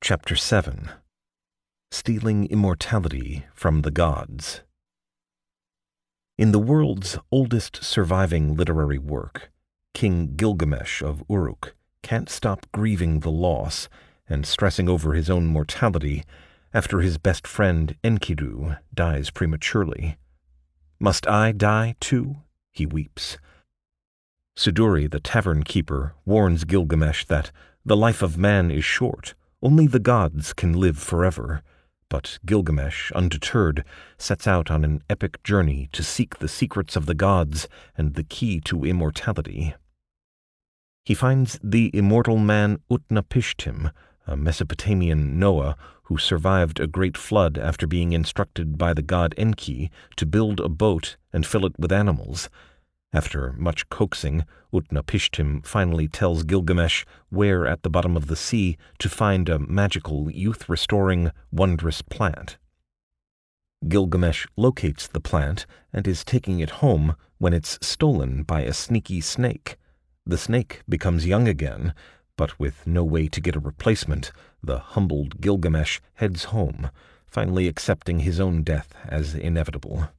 Chapter 7. Stealing Immortality from the Gods. In the world's oldest surviving literary work, King Gilgamesh of Uruk can't stop grieving the loss and stressing over his own mortality after his best friend Enkidu dies prematurely. "Must I die too?" he weeps. Suduri, the tavern keeper, warns Gilgamesh that the life of man is short. Only the gods can live forever. But Gilgamesh, undeterred, sets out on an epic journey to seek the secrets of the gods and the key to immortality. He finds the immortal man Utnapishtim, a Mesopotamian Noah who survived a great flood after being instructed by the god Enki to build a boat and fill it with animals. After much coaxing, Utnapishtim finally tells Gilgamesh where at the bottom of the sea to find a magical, youth-restoring, wondrous plant. Gilgamesh locates the plant and is taking it home when it's stolen by a sneaky snake. The snake becomes young again, but with no way to get a replacement, the humbled Gilgamesh heads home, finally accepting his own death as inevitable.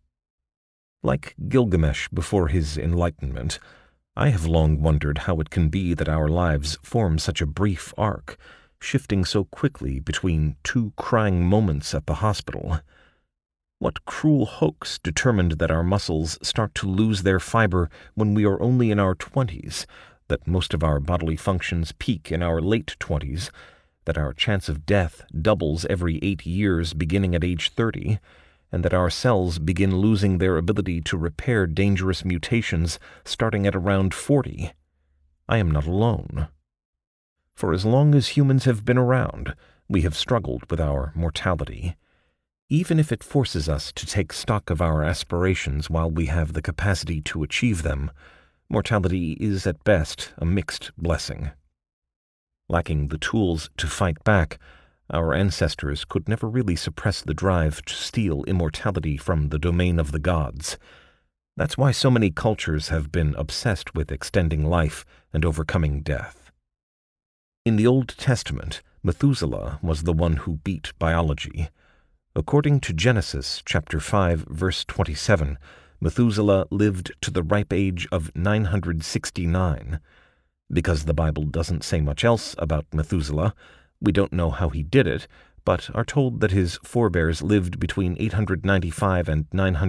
Like Gilgamesh before his enlightenment, I have long wondered how it can be that our lives form such a brief arc, shifting so quickly between two crying moments at the hospital. What cruel hoax determined that our muscles start to lose their fiber when we are only in our 20s, that most of our bodily functions peak in our late 20s, that our chance of death doubles every 8 years beginning at age 30, and that our cells begin losing their ability to repair dangerous mutations starting at around 40. I am not alone. For as long as humans have been around, we have struggled with our mortality. Even if it forces us to take stock of our aspirations while we have the capacity to achieve them, mortality is at best a mixed blessing. Lacking the tools to fight back, our ancestors could never really suppress the drive to steal immortality from the domain of the gods. That's why so many cultures have been obsessed with extending life and overcoming death. In the Old Testament, Methuselah was the one who beat biology. According to Genesis chapter 5, verse 27, Methuselah lived to the ripe age of 969. Because the Bible doesn't say much else about Methuselah, we don't know how he did it, but are told that his forebears lived between 895 and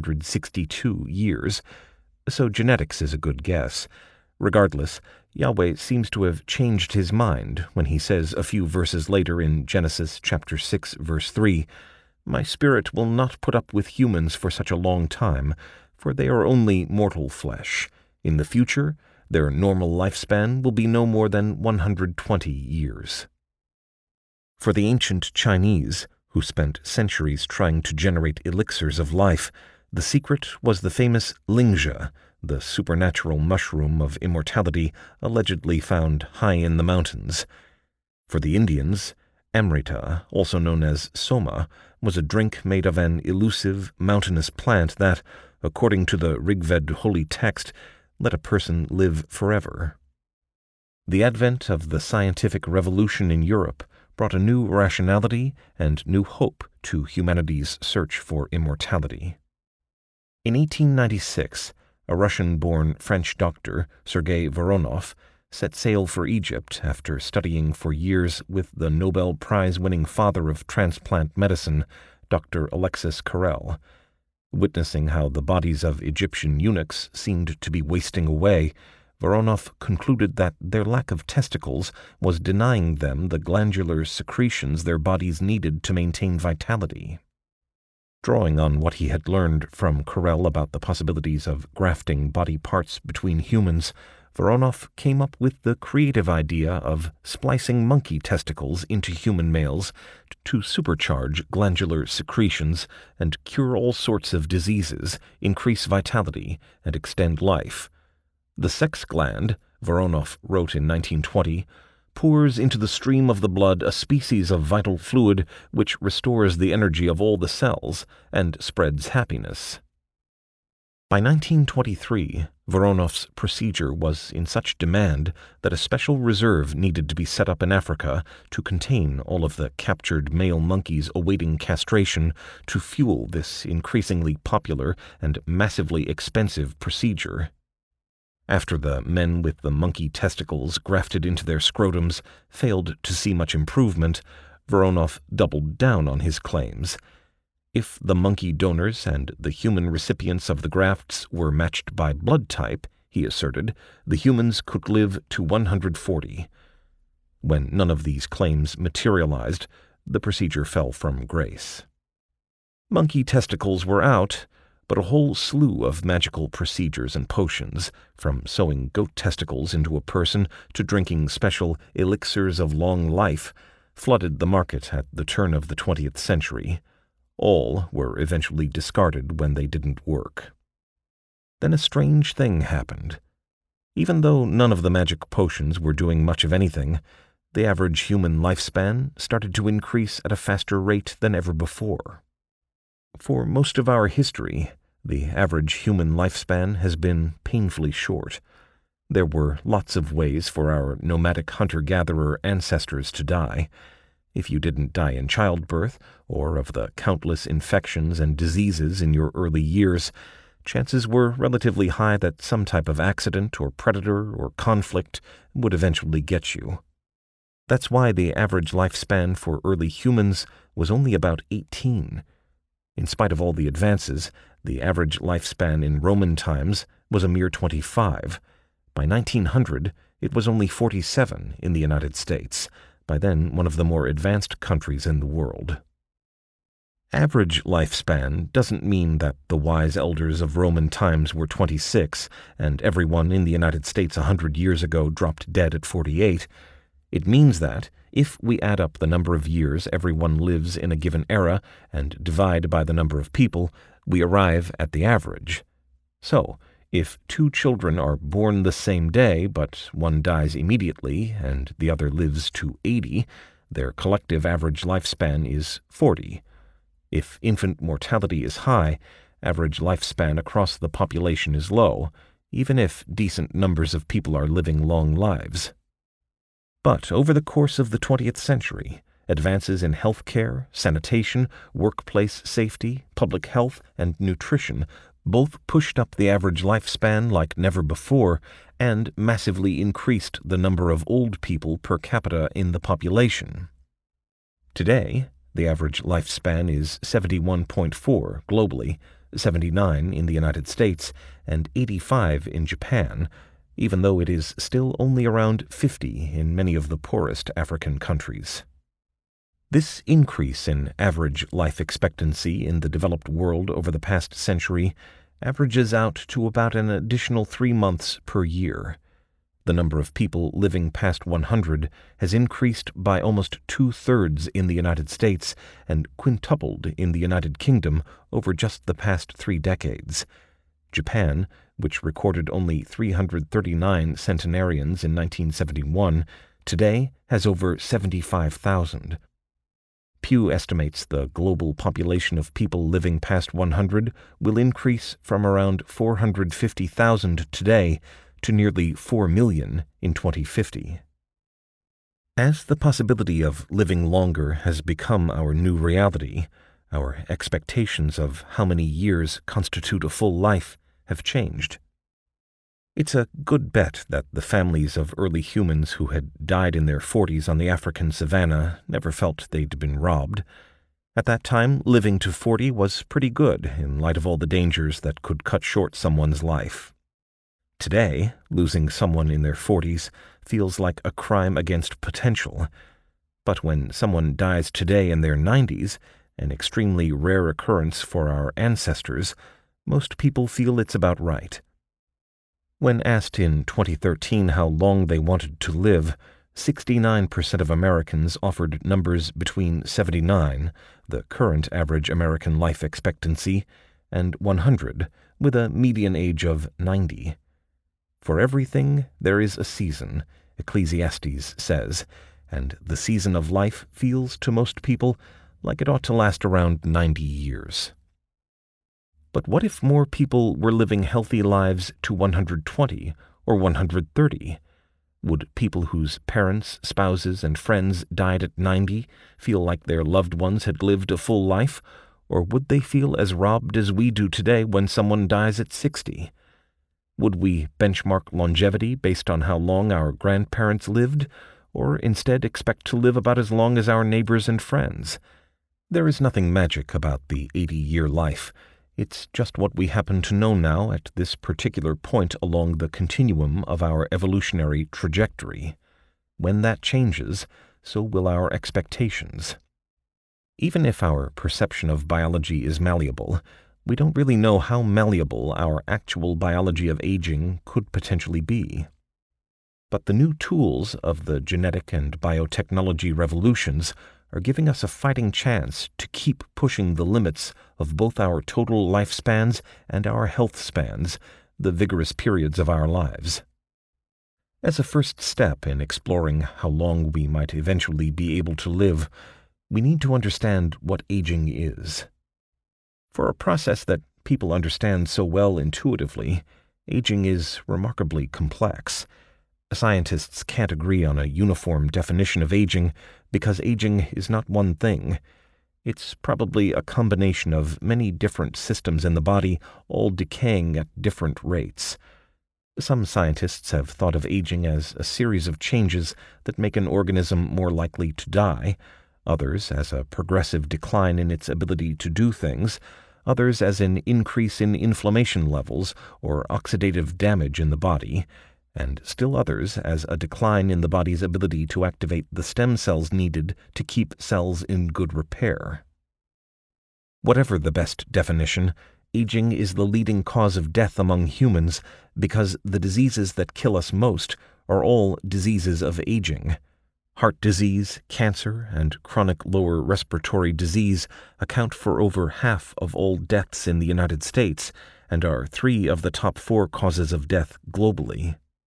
962 years, so genetics is a good guess. Regardless, Yahweh seems to have changed his mind when he says a few verses later in Genesis chapter 6, verse 3, "My spirit will not put up with humans for such a long time, for they are only mortal flesh. In the future, their normal lifespan will be no more than 120 years. For the ancient Chinese, who spent centuries trying to generate elixirs of life, the secret was the famous Lingzhi, the supernatural mushroom of immortality allegedly found high in the mountains. For the Indians, Amrita, also known as Soma, was a drink made of an elusive, mountainous plant that, according to the Rigved holy text, let a person live forever. The advent of the scientific revolution in Europe brought a new rationality and new hope to humanity's search for immortality. In 1896, a Russian-born French doctor, Sergei Voronov, set sail for Egypt after studying for years with the Nobel Prize-winning father of transplant medicine, Dr. Alexis Carrel. Witnessing how the bodies of Egyptian eunuchs seemed to be wasting away, Voronov concluded that their lack of testicles was denying them the glandular secretions their bodies needed to maintain vitality. Drawing on what he had learned from Carrel about the possibilities of grafting body parts between humans, Voronov came up with the creative idea of splicing monkey testicles into human males to supercharge glandular secretions and cure all sorts of diseases, increase vitality, and extend life. The sex gland, Voronov wrote in 1920, pours into the stream of the blood a species of vital fluid which restores the energy of all the cells and spreads happiness. By 1923, Voronoff's procedure was in such demand that a special reserve needed to be set up in Africa to contain all of the captured male monkeys awaiting castration to fuel this increasingly popular and massively expensive procedure. After the men with the monkey testicles grafted into their scrotums failed to see much improvement, Voronoff doubled down on his claims. If the monkey donors and the human recipients of the grafts were matched by blood type, he asserted, the humans could live to 140. When none of these claims materialized, the procedure fell from grace. Monkey testicles were out, but a whole slew of magical procedures and potions, from sewing goat testicles into a person to drinking special elixirs of long life, flooded the market at the turn of the 20th century. All were eventually discarded when they didn't work. Then a strange thing happened. Even though none of the magic potions were doing much of anything, the average human lifespan started to increase at a faster rate than ever before. For most of our history, the average human lifespan has been painfully short. There were lots of ways for our nomadic hunter-gatherer ancestors to die. If you didn't die in childbirth, or of the countless infections and diseases in your early years, chances were relatively high that some type of accident or predator or conflict would eventually get you. That's why the average lifespan for early humans was only about 18. In spite of all the advances, the average lifespan in Roman times was a mere 25. By 1900, it was only 47 in the United States, by then one of the more advanced countries in the world. Average lifespan doesn't mean that the wise elders of Roman times were 26 and everyone in the United States 100 years ago dropped dead at 48. It means that, if we add up the number of years everyone lives in a given era and divide by the number of people, we arrive at the average. So, if two children are born the same day but one dies immediately and the other lives to 80, their collective average lifespan is 40. If infant mortality is high, average lifespan across the population is low, even if decent numbers of people are living long lives. But over the course of the 20th century, advances in healthcare, sanitation, workplace safety, public health, and nutrition both pushed up the average lifespan like never before and massively increased the number of old people per capita in the population. Today, the average lifespan is 71.4 globally, 79 in the United States, and 85 in Japan, even though it is still only around 50 in many of the poorest African countries. This increase in average life expectancy in the developed world over the past century averages out to about an additional 3 months per year. The number of people living past 100 has increased by almost 2/3 in the United States and quintupled in the United Kingdom over just the past 3 decades. Japan, which recorded only 339 centenarians in 1971, today has over 75,000. Pew estimates the global population of people living past 100 will increase from around 450,000 today to nearly 4 million in 2050. As the possibility of living longer has become our new reality, our expectations of how many years constitute a full life have changed. It's a good bet that the families of early humans who had died in their 40s on the African savanna never felt they'd been robbed. At that time, living to 40 was pretty good in light of all the dangers that could cut short someone's life. Today, losing someone in their 40s feels like a crime against potential. But when someone dies today in their 90s, an extremely rare occurrence for our ancestors, most people feel it's about right. When asked in 2013 how long they wanted to live, 69% of Americans offered numbers between 79, the current average American life expectancy, and 100, with a median age of 90. For everything there is a season, Ecclesiastes says, and the season of life feels to most people like it ought to last around 90 years. But what if more people were living healthy lives to 120 or 130? Would people whose parents, spouses, and friends died at 90 feel like their loved ones had lived a full life, or would they feel as robbed as we do today when someone dies at 60? Would we benchmark longevity based on how long our grandparents lived, or instead expect to live about as long as our neighbors and friends? There is nothing magic about the 80-year life. It's just what we happen to know now at this particular point along the continuum of our evolutionary trajectory. When that changes, so will our expectations. Even if our perception of biology is malleable, we don't really know how malleable our actual biology of aging could potentially be. But the new tools of the genetic and biotechnology revolutions are giving us a fighting chance to keep pushing the limits of both our total lifespans and our health spans, the vigorous periods of our lives. As a first step in exploring how long we might eventually be able to live, we need to understand what aging is. For a process that people understand so well intuitively, aging is remarkably complex. Scientists can't agree on a uniform definition of aging because aging is not one thing. It's probably a combination of many different systems in the body, all decaying at different rates. Some scientists have thought of aging as a series of changes that make an organism more likely to die, others as a progressive decline in its ability to do things, others as an increase in inflammation levels or oxidative damage in the body, and still others as a decline in the body's ability to activate the stem cells needed to keep cells in good repair. Whatever the best definition, aging is the leading cause of death among humans because the diseases that kill us most are all diseases of aging. Heart disease, cancer, and chronic lower respiratory disease account for over half of all deaths in the United States and are 3 of the top 4 causes of death globally.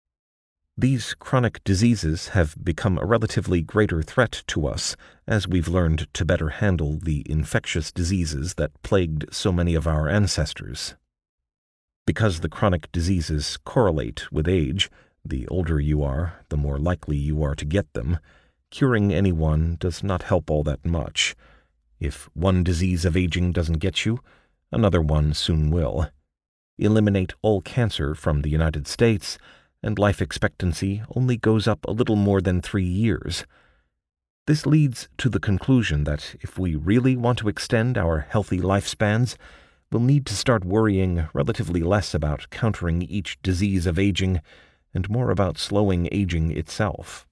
These chronic diseases have become a relatively greater threat to us as we've learned to better handle the infectious diseases that plagued so many of our ancestors. Because the chronic diseases correlate with age, the older you are, the more likely you are to get them, curing anyone does not help all that much. If one disease of aging doesn't get you, another one soon will. Eliminate all cancer from the United States, and life expectancy only goes up a little more than 3 years. This leads to the conclusion that if we really want to extend our healthy lifespans, we'll need to start worrying relatively less about countering each disease of aging and more about slowing aging itself.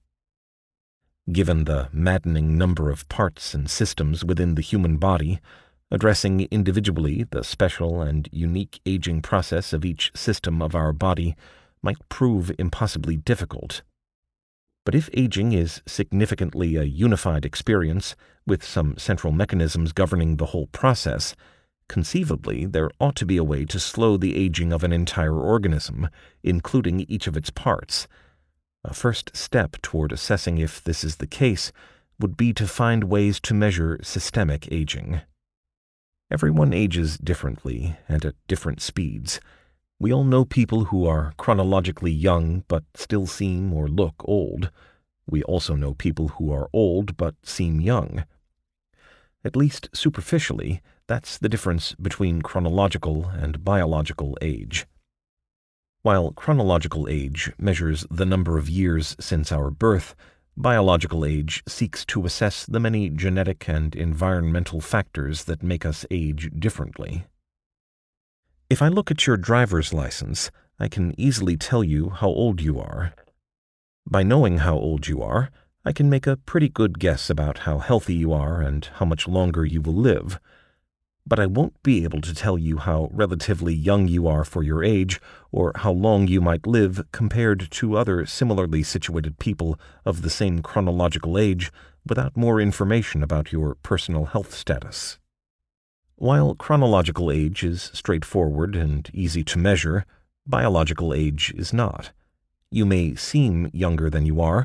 Given the maddening number of parts and systems within the human body, addressing individually the special and unique aging process of each system of our body might prove impossibly difficult. But if aging is significantly a unified experience, with some central mechanisms governing the whole process, conceivably there ought to be a way to slow the aging of an entire organism, including each of its parts. A first step toward assessing if this is the case would be to find ways to measure systemic aging. Everyone ages differently and at different speeds. We all know people who are chronologically young but still seem or look old. We also know people who are old but seem young. At least superficially, that's the difference between chronological and biological age. While chronological age measures the number of years since our birth, biological age seeks to assess the many genetic and environmental factors that make us age differently. If I look at your driver's license, I can easily tell you how old you are. By knowing how old you are, I can make a pretty good guess about how healthy you are and how much longer you will live. But I won't be able to tell you how relatively young you are for your age or how long you might live compared to other similarly situated people of the same chronological age without more information about your personal health status. While chronological age is straightforward and easy to measure, biological age is not. You may seem younger than you are,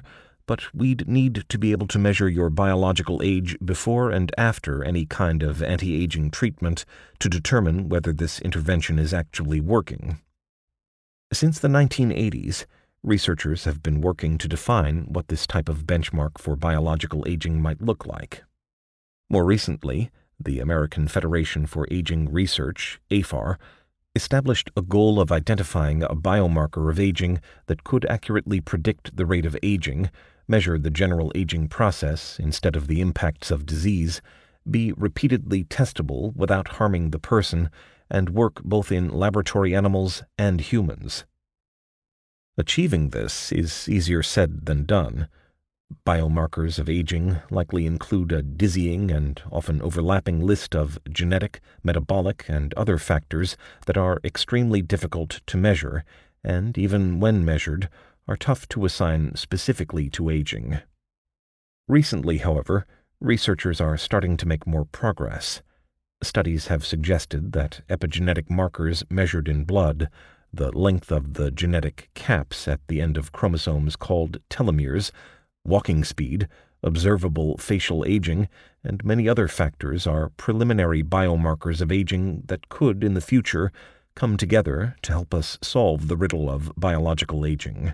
but we'd need to be able to measure your biological age before and after any kind of anti-aging treatment to determine whether this intervention is actually working. Since the 1980s, researchers have been working to define what this type of benchmark for biological aging might look like. More recently, the American Federation for Aging Research, AFAR, established a goal of identifying a biomarker of aging that could accurately predict the rate of aging, measure the general aging process instead of the impacts of disease, be repeatedly testable without harming the person, and work both in laboratory animals and humans. Achieving this is easier said than done. Biomarkers of aging likely include a dizzying and often overlapping list of genetic, metabolic, and other factors that are extremely difficult to measure, and even when measured, are tough to assign specifically to aging. Recently, however, researchers are starting to make more progress. Studies have suggested that epigenetic markers measured in blood, the length of the genetic caps at the end of chromosomes called telomeres, walking speed, observable facial aging, and many other factors are preliminary biomarkers of aging that could, in the future, come together to help us solve the riddle of biological aging.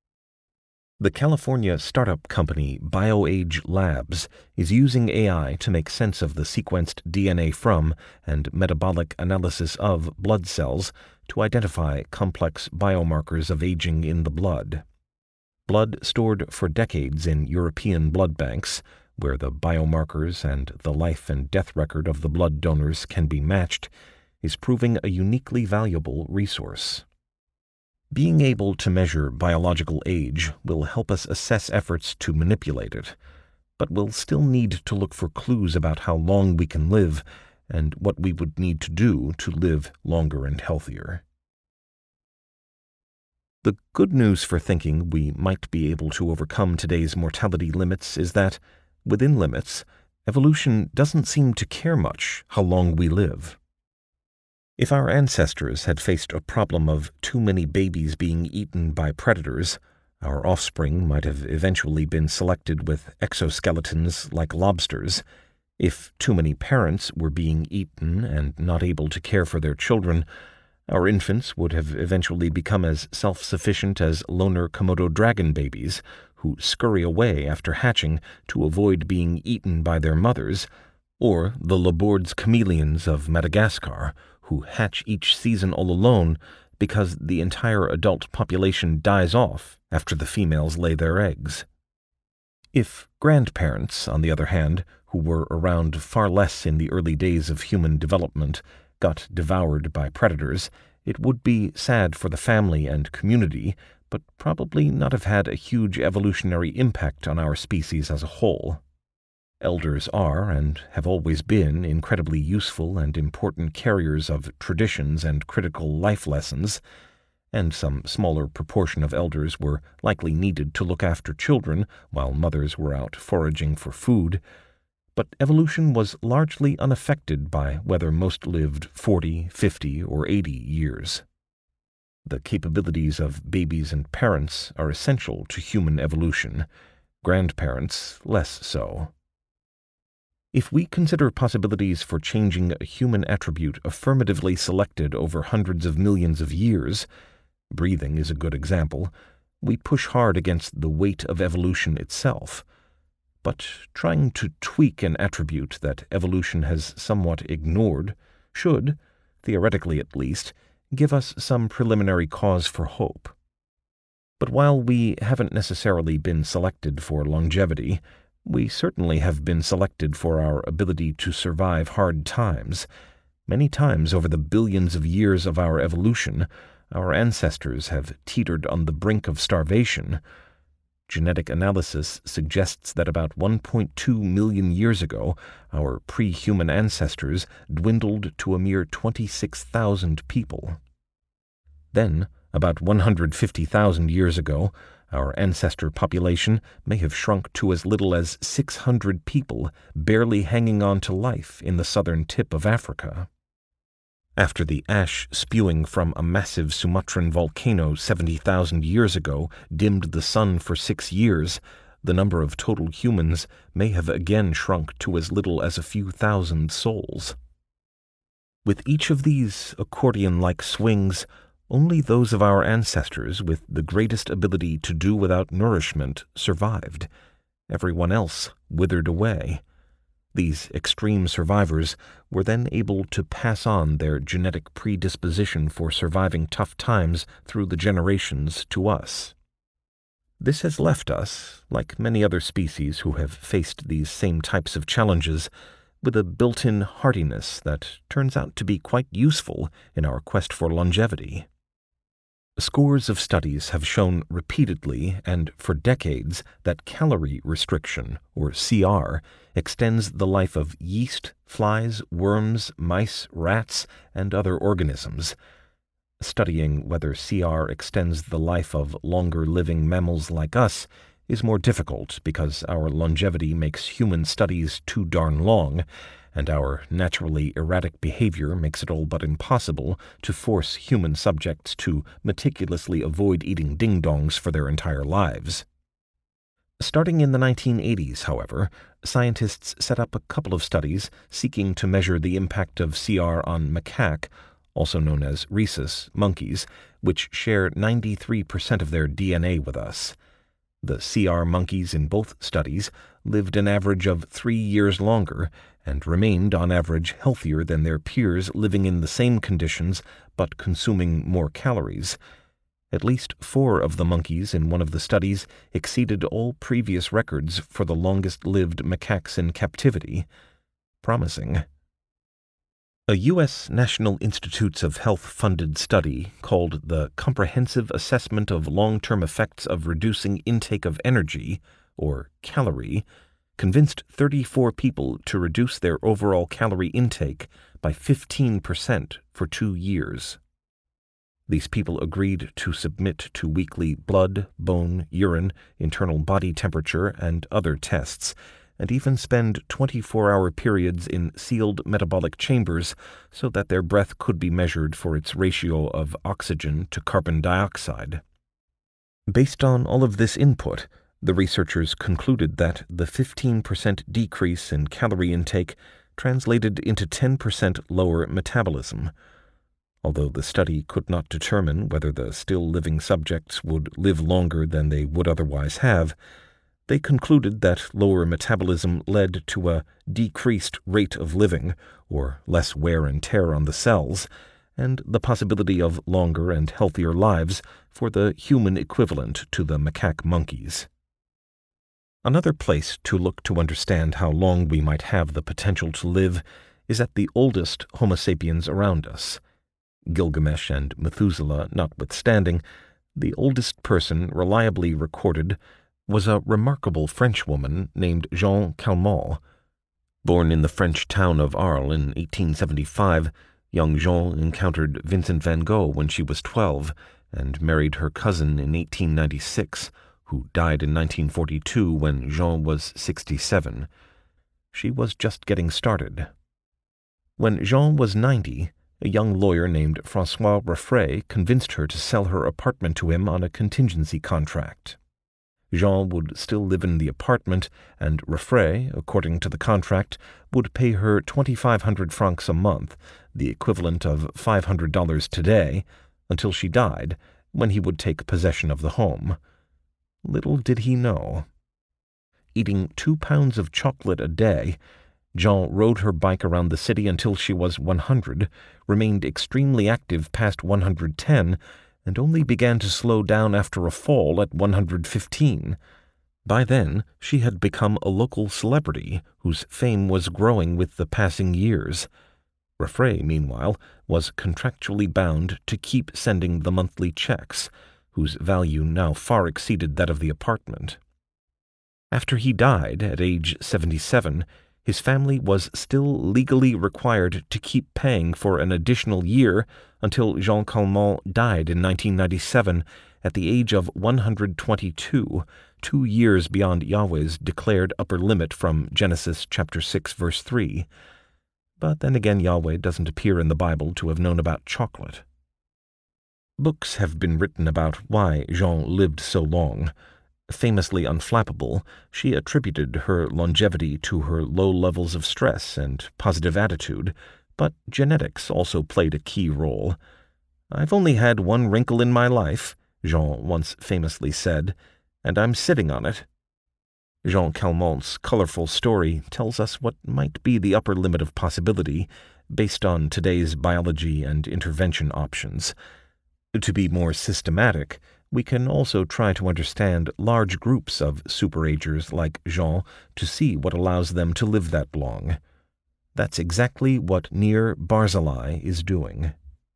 The California startup company BioAge Labs is using AI to make sense of the sequenced DNA from and metabolic analysis of blood cells to identify complex biomarkers of aging in the blood. Blood stored for decades in European blood banks, where the biomarkers and the life and death record of the blood donors can be matched, is proving a uniquely valuable resource. Being able to measure biological age will help us assess efforts to manipulate it, but we'll still need to look for clues about how long we can live and what we would need to do to live longer and healthier. The good news for thinking we might be able to overcome today's mortality limits is that, within limits, evolution doesn't seem to care much how long we live. If our ancestors had faced a problem of too many babies being eaten by predators, our offspring might have eventually been selected with exoskeletons like lobsters. If too many parents were being eaten and not able to care for their children, our infants would have eventually become as self-sufficient as loner Komodo dragon babies, who scurry away after hatching to avoid being eaten by their mothers, or the Laborde's chameleons of Madagascar, who hatch each season all alone because the entire adult population dies off after the females lay their eggs. If grandparents, on the other hand, who were around far less in the early days of human development, got devoured by predators, it would be sad for the family and community, but probably not have had a huge evolutionary impact on our species as a whole. Elders are, and have always been, incredibly useful and important carriers of traditions and critical life lessons, and some smaller proportion of elders were likely needed to look after children while mothers were out foraging for food. But evolution was largely unaffected by whether most lived 40, 50, or 80 years. The capabilities of babies and parents are essential to human evolution, grandparents less so. If we consider possibilities for changing a human attribute affirmatively selected over hundreds of millions of years, breathing is a good example, we push hard against the weight of evolution itself. But trying to tweak an attribute that evolution has somewhat ignored should, theoretically at least, give us some preliminary cause for hope. But while we haven't necessarily been selected for longevity, we certainly have been selected for our ability to survive hard times. Many times over the billions of years of our evolution, our ancestors have teetered on the brink of starvation. Genetic analysis suggests that about 1.2 million years ago, our pre-human ancestors dwindled to a mere 26,000 people. Then, about 150,000 years ago, our ancestor population may have shrunk to as little as 600 people, barely hanging on to life in the southern tip of Africa. After the ash spewing from a massive Sumatran volcano 70,000 years ago dimmed the sun for 6 years, the number of total humans may have again shrunk to as little as a few thousand souls. With each of these accordion-like swings, only those of our ancestors with the greatest ability to do without nourishment survived. Everyone else withered away. These extreme survivors were then able to pass on their genetic predisposition for surviving tough times through the generations to us. This has left us, like many other species who have faced these same types of challenges, with a built-in hardiness that turns out to be quite useful in our quest for longevity. Scores of studies have shown repeatedly and for decades that calorie restriction, or CR, extends the life of yeast, flies, worms, mice, rats, and other organisms. Studying whether CR extends the life of longer-living mammals like us is more difficult because our longevity makes human studies too darn long, and our naturally erratic behavior makes it all but impossible to force human subjects to meticulously avoid eating ding-dongs for their entire lives. Starting in the 1980s, however, scientists set up a couple of studies seeking to measure the impact of CR on macaque, also known as rhesus, monkeys, which share 93% of their DNA with us. The CR monkeys in both studies lived an average of 3 years longer and remained on average healthier than their peers living in the same conditions but consuming more calories. At least 4 of the monkeys in one of the studies exceeded all previous records for the longest-lived macaques in captivity. Promising. A U.S. National Institutes of Health-funded study called the Comprehensive Assessment of Long-Term Effects of Reducing Intake of Energy, or calorie, convinced 34 people to reduce their overall calorie intake by 15% for 2 years. These people agreed to submit to weekly blood, bone, urine, internal body temperature, and other tests, and even spend 24-hour periods in sealed metabolic chambers so that their breath could be measured for its ratio of oxygen to carbon dioxide. Based on all of this input, the researchers concluded that the 15% decrease in calorie intake translated into 10% lower metabolism. Although the study could not determine whether the still living subjects would live longer than they would otherwise have, they concluded that lower metabolism led to a decreased rate of living, or less wear and tear on the cells, and the possibility of longer and healthier lives for the human equivalent to the macaque monkeys. Another place to look to understand how long we might have the potential to live is at the oldest Homo sapiens around us. Gilgamesh and Methuselah notwithstanding, the oldest person reliably recorded was a remarkable Frenchwoman named Jeanne Calment. Born in the French town of Arles in 1875, young Jeanne encountered Vincent van Gogh when she was 12 and married her cousin in 1896, who died in 1942 when Jeanne was 67. She was just getting started. When Jeanne was 90, a young lawyer named François Raffray convinced her to sell her apartment to him on a contingency contract. Jeanne would still live in the apartment, and Raffray, according to the contract, would pay her 2,500 francs a month, the equivalent of $500 today, until she died, when he would take possession of the home. Little did he know. Eating 2 pounds of chocolate a day, Jeanne rode her bike around the city until she was 100, remained extremely active past 110, and only began to slow down after a fall at 115. By then, she had become a local celebrity whose fame was growing with the passing years. Raffray, meanwhile, was contractually bound to keep sending the monthly checks, whose value now far exceeded that of the apartment. After he died at age 77, his family was still legally required to keep paying for an additional year until Jeanne Calment died in 1997 at the age of 122, 2 years beyond Yahweh's declared upper limit from Genesis chapter 6, verse 3. But then again, Yahweh doesn't appear in the Bible to have known about chocolate. Books have been written about why Jeanne lived so long. Famously unflappable, she attributed her longevity to her low levels of stress and positive attitude, but genetics also played a key role. "I've only had one wrinkle in my life," Jean once famously said, "and I'm sitting on it." Jean Calment's colorful story tells us what might be the upper limit of possibility based on today's biology and intervention options. To be more systematic, we can also try to understand large groups of superagers like Jean to see what allows them to live that long. That's exactly what Nir Barzilai is doing.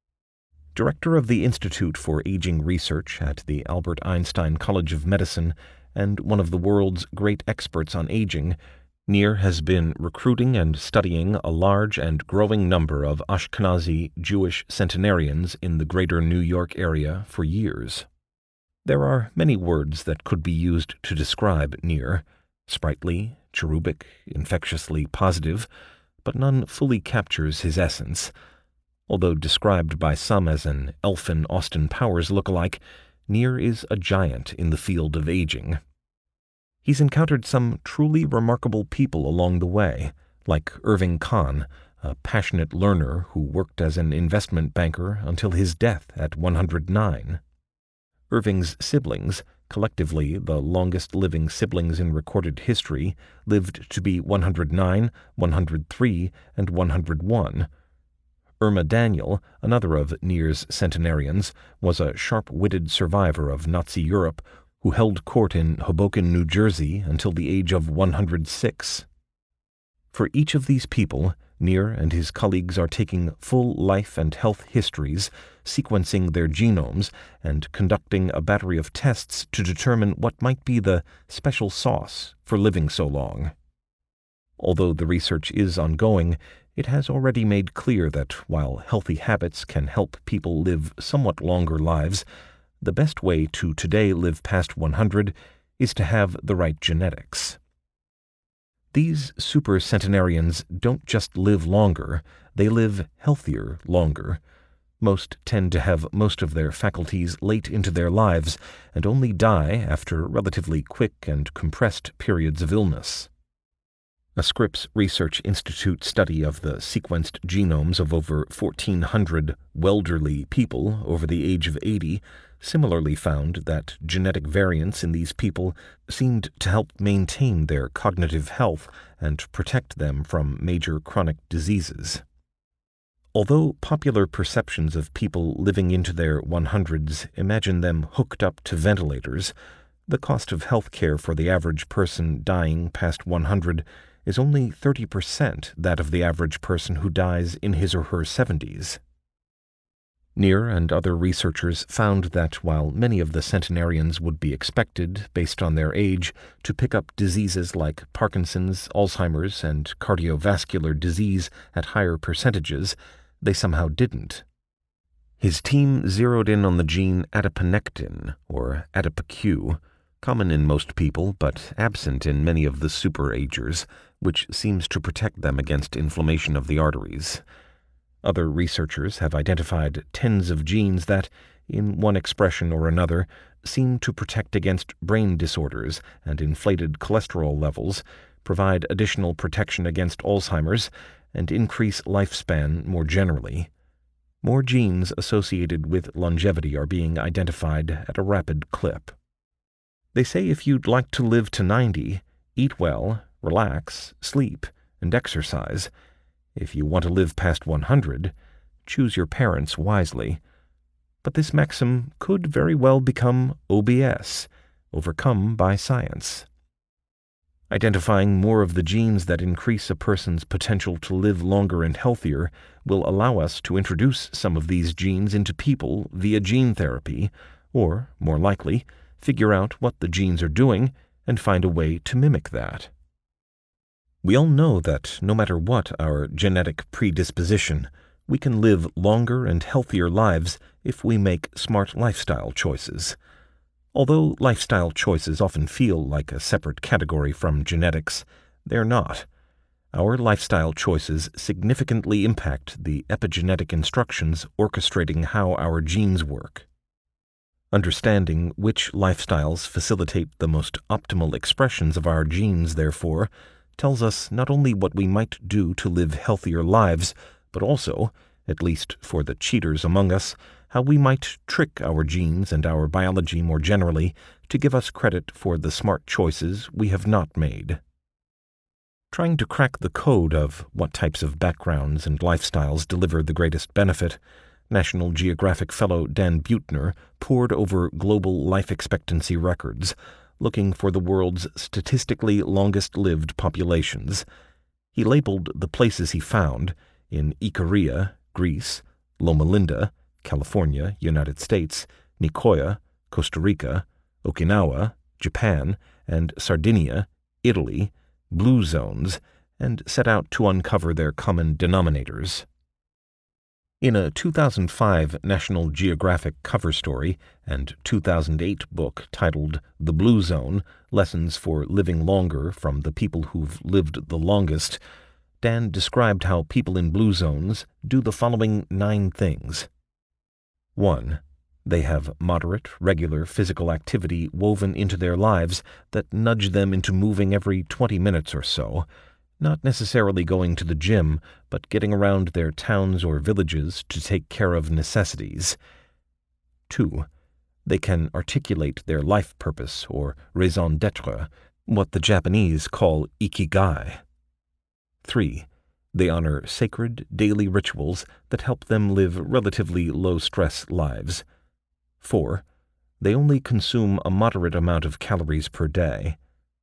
Director of the Institute for Aging Research at the Albert Einstein College of Medicine and one of the world's great experts on aging, Nir has been recruiting and studying a large and growing number of Ashkenazi Jewish centenarians in the greater New York area for years. There are many words that could be used to describe Nir: sprightly, cherubic, infectiously positive, but none fully captures his essence. Although described by some as an elfin Austin Powers look-alike, Nir is a giant in the field of aging. He's encountered some truly remarkable people along the way, like Irving Kahn, a passionate learner who worked as an investment banker until his death at 109. Irving's siblings, collectively the longest-living siblings in recorded history, lived to be 109, 103, and 101. Irma Daniel, another of Nir's centenarians, was a sharp-witted survivor of Nazi Europe who held court in Hoboken, New Jersey until the age of 106. For each of these people, Nir and his colleagues are taking full life and health histories, sequencing their genomes, and conducting a battery of tests to determine what might be the special sauce for living so long. Although the research is ongoing, it has already made clear that while healthy habits can help people live somewhat longer lives, the best way to today live past 100 is to have the right genetics. These super-centenarians don't just live longer, they live healthier longer. Most tend to have most of their faculties late into their lives and only die after relatively quick and compressed periods of illness. A Scripps Research Institute study of the sequenced genomes of over 1,400 welderly people over the age of 80 similarly found that genetic variants in these people seemed to help maintain their cognitive health and protect them from major chronic diseases. Although popular perceptions of people living into their 100s imagine them hooked up to ventilators, the cost of health care for the average person dying past 100 is only 30% that of the average person who dies in his or her 70s. Nir and other researchers found that while many of the centenarians would be expected, based on their age, to pick up diseases like Parkinson's, Alzheimer's, and cardiovascular disease at higher percentages, they somehow didn't. His team zeroed in on the gene adiponectin, or ADIPQ, common in most people but absent in many of the superagers, which seems to protect them against inflammation of the arteries. Other researchers have identified tens of genes that, in one expression or another, seem to protect against brain disorders and inflated cholesterol levels, provide additional protection against Alzheimer's, and increase lifespan more generally. More genes associated with longevity are being identified at a rapid clip. They say if you'd like to live to 90, eat well, relax, sleep, and exercise. If you want to live past 100, choose your parents wisely. But this maxim could very well become OBS, overcome by science. Identifying more of the genes that increase a person's potential to live longer and healthier will allow us to introduce some of these genes into people via gene therapy, or, more likely, figure out what the genes are doing and find a way to mimic that. We all know that no matter what our genetic predisposition, we can live longer and healthier lives if we make smart lifestyle choices. Although lifestyle choices often feel like a separate category from genetics, they're not. Our lifestyle choices significantly impact the epigenetic instructions orchestrating how our genes work. Understanding which lifestyles facilitate the most optimal expressions of our genes, therefore, tells us not only what we might do to live healthier lives, but also, at least for the cheaters among us, how we might trick our genes and our biology more generally to give us credit for the smart choices we have not made. Trying to crack the code of what types of backgrounds and lifestyles deliver the greatest benefit, National Geographic fellow Dan Buettner pored over global life expectancy records, looking for the world's statistically longest-lived populations. He labeled the places he found in Ikaria, Greece, Loma Linda, California, United States, Nicoya, Costa Rica, Okinawa, Japan, and Sardinia, Italy, blue zones, and set out to uncover their common denominators. In a 2005 National Geographic cover story and 2008 book titled The Blue Zone: Lessons for Living Longer from the People Who've Lived the Longest, Dan described how people in blue zones do the following 9 things. 1. They have moderate, regular physical activity woven into their lives that nudge them into moving every 20 minutes or so, not necessarily going to the gym, but getting around their towns or villages to take care of necessities. 2. They can articulate their life purpose, or raison d'être, what the Japanese call ikigai. 3. They honor sacred daily rituals that help them live relatively low-stress lives. 4. They only consume a moderate amount of calories per day.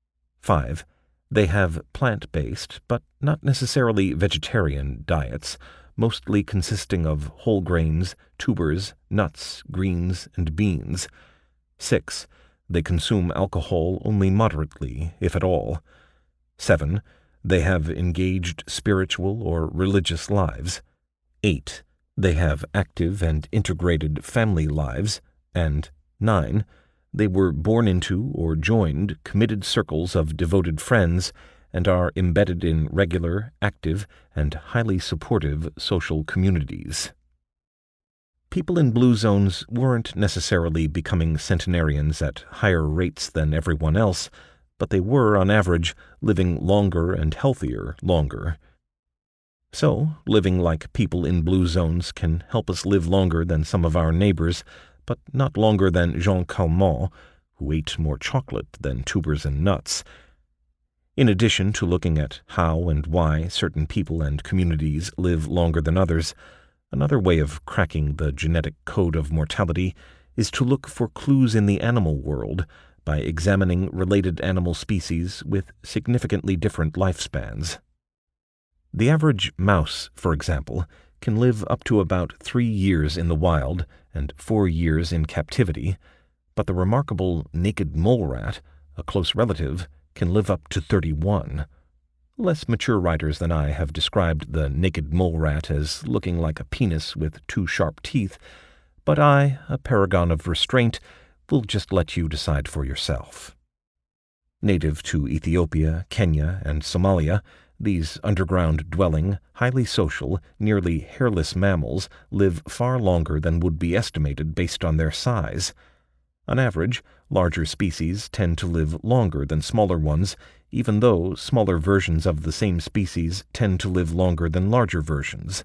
5. They have plant-based, but not necessarily vegetarian, diets, mostly consisting of whole grains, tubers, nuts, greens, and beans. 6. They consume alcohol only moderately, if at all. 7. They have engaged spiritual or religious lives. 8. They have active and integrated family lives. And 9. They were born into or joined committed circles of devoted friends and are embedded in regular, active, and highly supportive social communities. People in blue zones weren't necessarily becoming centenarians at higher rates than everyone else, but they were, on average, living longer and healthier longer. So, living like people in blue zones can help us live longer than some of our neighbors, but not longer than Jean Calment, who ate more chocolate than tubers and nuts. In addition to looking at how and why certain people and communities live longer than others, another way of cracking the genetic code of mortality is to look for clues in the animal world by examining related animal species with significantly different lifespans. The average mouse, for example, can live up to about 3 years in the wild and 4 years in captivity, but the remarkable naked mole rat, a close relative, can live up to 31. Less mature writers than I have described the naked mole rat as looking like a penis with 2 sharp teeth, but I, a paragon of restraint, will just let you decide for yourself. Native to Ethiopia, Kenya, and Somalia, these underground-dwelling, highly social, nearly hairless mammals live far longer than would be estimated based on their size. On average, larger species tend to live longer than smaller ones, even though smaller versions of the same species tend to live longer than larger versions.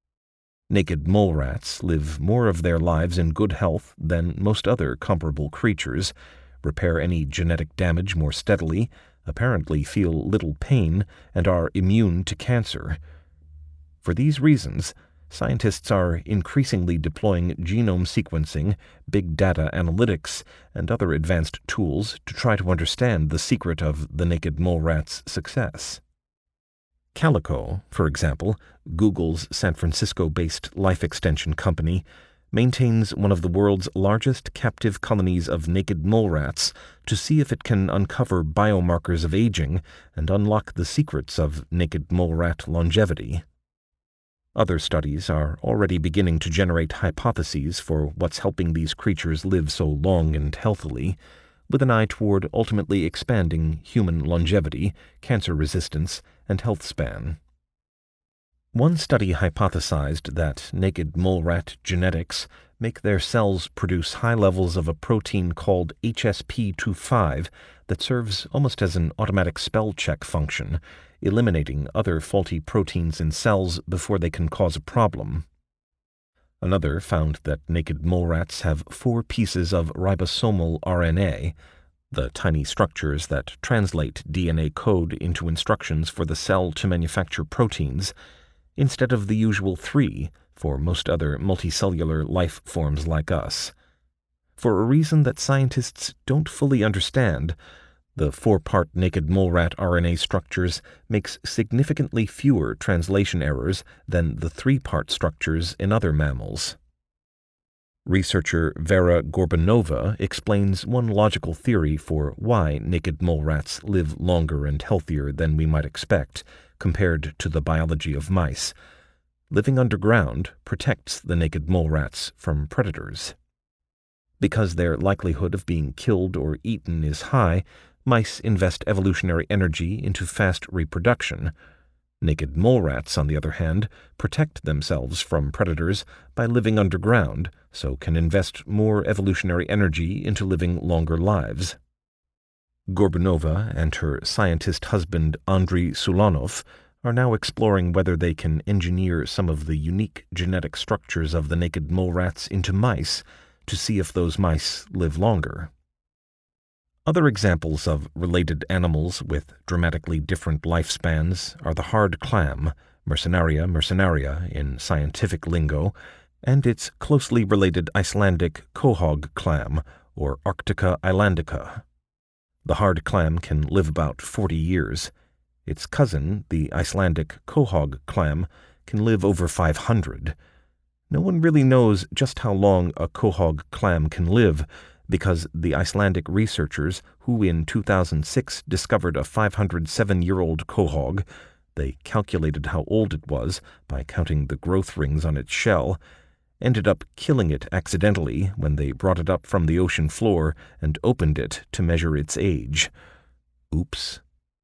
Naked mole rats live more of their lives in good health than most other comparable creatures, repair any genetic damage more steadily, apparently feel little pain, and are immune to cancer. For these reasons, scientists are increasingly deploying genome sequencing, big data analytics, and other advanced tools to try to understand the secret of the naked mole rat's success. Calico, for example, Google's San Francisco-based life extension company, maintains one of the world's largest captive colonies of naked mole rats to see if it can uncover biomarkers of aging and unlock the secrets of naked mole rat longevity. Other studies are already beginning to generate hypotheses for what's helping these creatures live so long and healthily, with an eye toward ultimately expanding human longevity, cancer resistance, and health span. One study hypothesized that naked mole rat genetics make their cells produce high levels of a protein called HSP25 that serves almost as an automatic spell check function, eliminating other faulty proteins in cells before they can cause a problem. Another found that naked mole rats have 4 pieces of ribosomal RNA, the tiny structures that translate DNA code into instructions for the cell to manufacture proteins, instead of the usual 3 for most other multicellular life forms like us. For a reason that scientists don't fully understand, the 4-part naked mole rat RNA structures makes significantly fewer translation errors than the 3-part structures in other mammals. Researcher Vera Gorbanova explains one logical theory for why naked mole rats live longer and healthier than we might expect compared to the biology of mice. Living underground protects the naked mole rats from predators. Because their likelihood of being killed or eaten is high, mice invest evolutionary energy into fast reproduction. Naked mole rats, on the other hand, protect themselves from predators by living underground, so can invest more evolutionary energy into living longer lives. Gorbanova and her scientist husband Andrei Sulanov are now exploring whether they can engineer some of the unique genetic structures of the naked mole rats into mice to see if those mice live longer. Other examples of related animals with dramatically different lifespans are the hard clam, Mercenaria mercenaria in scientific lingo, and its closely related Icelandic quahog clam, or Arctica islandica. The hard clam can live about 40 years. Its cousin, the Icelandic quahog clam, can live over 500. No one really knows just how long a quahog clam can live, because the Icelandic researchers who in 2006 discovered a 507-year-old quahog, they calculated how old it was by counting the growth rings on its shell, ended up killing it accidentally when they brought it up from the ocean floor and opened it to measure its age. Oops.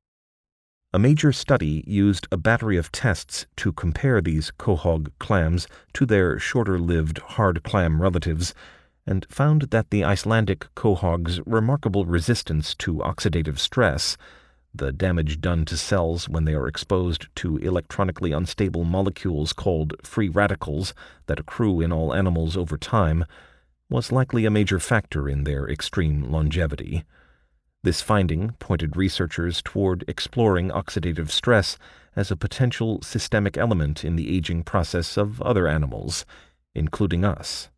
A major study used a battery of tests to compare these quahog clams to their shorter-lived hard clam relatives, and found that the Icelandic quahog's remarkable resistance to oxidative stress, the damage done to cells when they are exposed to electronically unstable molecules called free radicals that accrue in all animals over time, was likely a major factor in their extreme longevity. This finding pointed researchers toward exploring oxidative stress as a potential systemic element in the aging process of other animals, including us.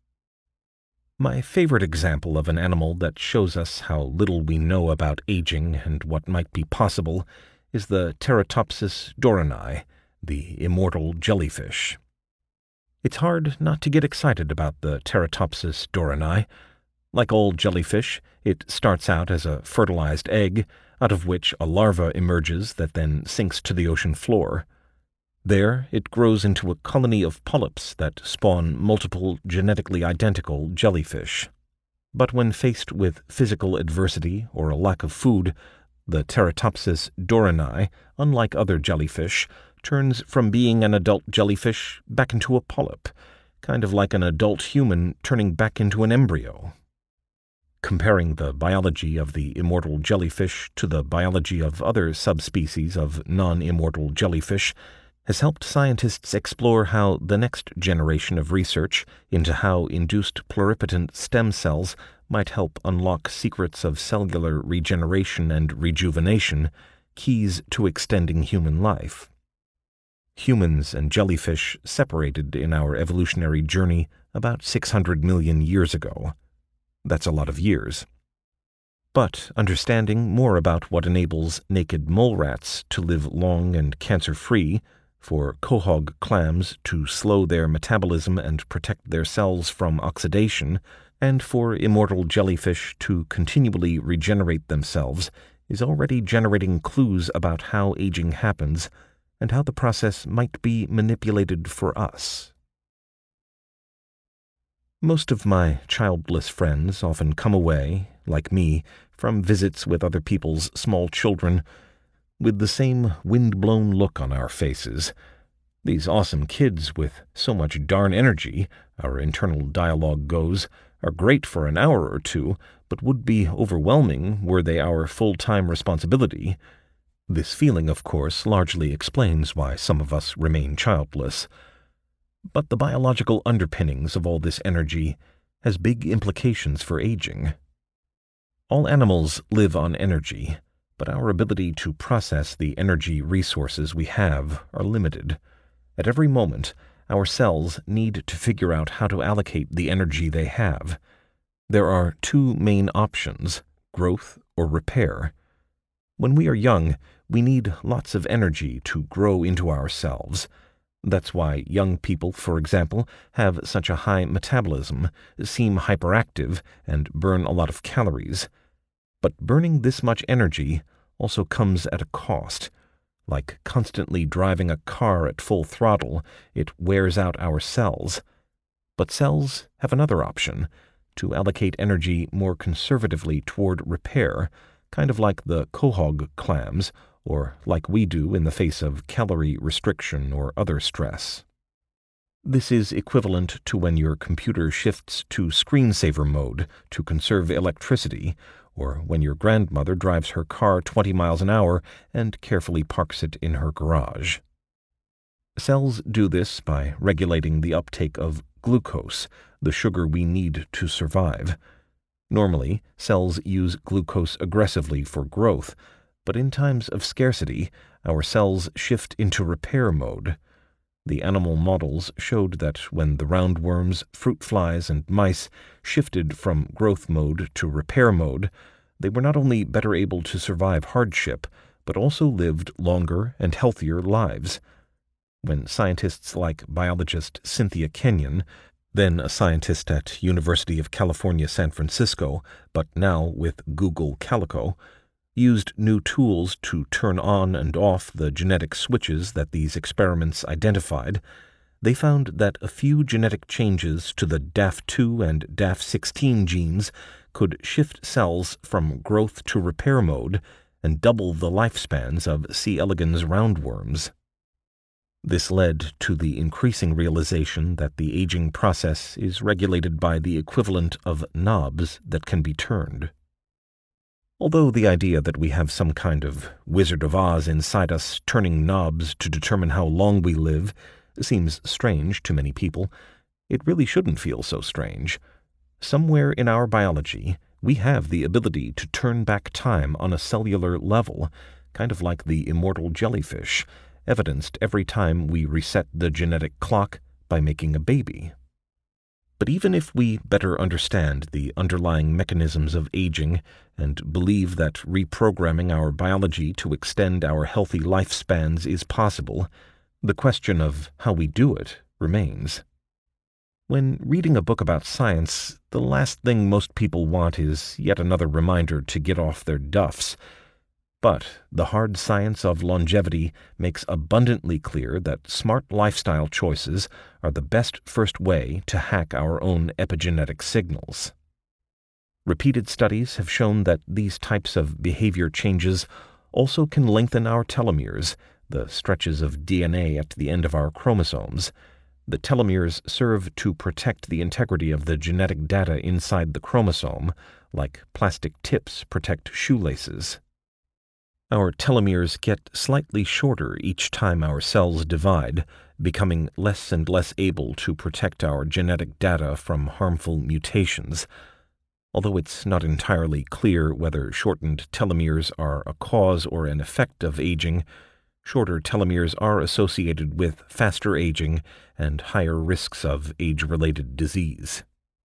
My favorite example of an animal that shows us how little we know about aging and what might be possible is the Teratopsis dohrnii, the immortal jellyfish. It's hard not to get excited about the Teratopsis dohrnii. Like all jellyfish, it starts out as a fertilized egg, out of which a larva emerges that then sinks to the ocean floor. There, it grows into a colony of polyps that spawn multiple genetically identical jellyfish. But when faced with physical adversity or a lack of food, the Teratopsis dohrnii, unlike other jellyfish, turns from being an adult jellyfish back into a polyp, kind of like an adult human turning back into an embryo. Comparing the biology of the immortal jellyfish to the biology of other subspecies of non-immortal jellyfish has helped scientists explore how the next generation of research into how induced pluripotent stem cells might help unlock secrets of cellular regeneration and rejuvenation, keys to extending human life. Humans and jellyfish separated in our evolutionary journey about 600 million years ago. That's a lot of years. But understanding more about what enables naked mole rats to live long and cancer-free, for quahog clams to slow their metabolism and protect their cells from oxidation, and for immortal jellyfish to continually regenerate themselves, is already generating clues about how aging happens and how the process might be manipulated for us. Most of my childless friends often come away, like me, from visits with other people's small children with the same wind-blown look on our faces. These awesome kids with so much darn energy, our internal dialogue goes, are great for an hour or two, but would be overwhelming were they our full-time responsibility. This feeling, of course, largely explains why some of us remain childless. But the biological underpinnings of all this energy has big implications for aging. All animals live on energy, but our ability to process the energy resources we have are limited. At every moment, our cells need to figure out how to allocate the energy they have. There are two main options: growth or repair. When we are young, we need lots of energy to grow into ourselves. That's why young people, for example, have such a high metabolism, seem hyperactive, and burn a lot of calories. But burning this much energy also comes at a cost. Like constantly driving a car at full throttle, it wears out our cells. But cells have another option: to allocate energy more conservatively toward repair, kind of like the quahog clams, or like we do in the face of calorie restriction or other stress. This is equivalent to when your computer shifts to screensaver mode to conserve electricity, or when your grandmother drives her car 20 miles an hour and carefully parks it in her garage. Cells do this by regulating the uptake of glucose, the sugar we need to survive. Normally, cells use glucose aggressively for growth, but in times of scarcity, our cells shift into repair mode. The animal models showed that when the roundworms, fruit flies, and mice shifted from growth mode to repair mode, they were not only better able to survive hardship, but also lived longer and healthier lives. When scientists like biologist Cynthia Kenyon, then a scientist at University of California, San Francisco, but now with Google Calico, used new tools to turn on and off the genetic switches that these experiments identified, they found that a few genetic changes to the DAF2 and DAF16 genes could shift cells from growth to repair mode and double the lifespans of C. elegans roundworms. This led to the increasing realization that the aging process is regulated by the equivalent of knobs that can be turned. Although the idea that we have some kind of Wizard of Oz inside us turning knobs to determine how long we live seems strange to many people, it really shouldn't feel so strange. Somewhere in our biology, we have the ability to turn back time on a cellular level, kind of like the immortal jellyfish, evidenced every time we reset the genetic clock by making a baby. But even if we better understand the underlying mechanisms of aging and believe that reprogramming our biology to extend our healthy lifespans is possible, the question of how we do it remains. When reading a book about science, the last thing most people want is yet another reminder to get off their duffs. But the hard science of longevity makes abundantly clear that smart lifestyle choices are the best first way to hack our own epigenetic signals. Repeated studies have shown that these types of behavior changes also can lengthen our telomeres, the stretches of DNA at the end of our chromosomes. The telomeres serve to protect the integrity of the genetic data inside the chromosome, like plastic tips protect shoelaces. Our telomeres get slightly shorter each time our cells divide, becoming less and less able to protect our genetic data from harmful mutations. Although it's not entirely clear whether shortened telomeres are a cause or an effect of aging, shorter telomeres are associated with faster aging and higher risks of age-related disease.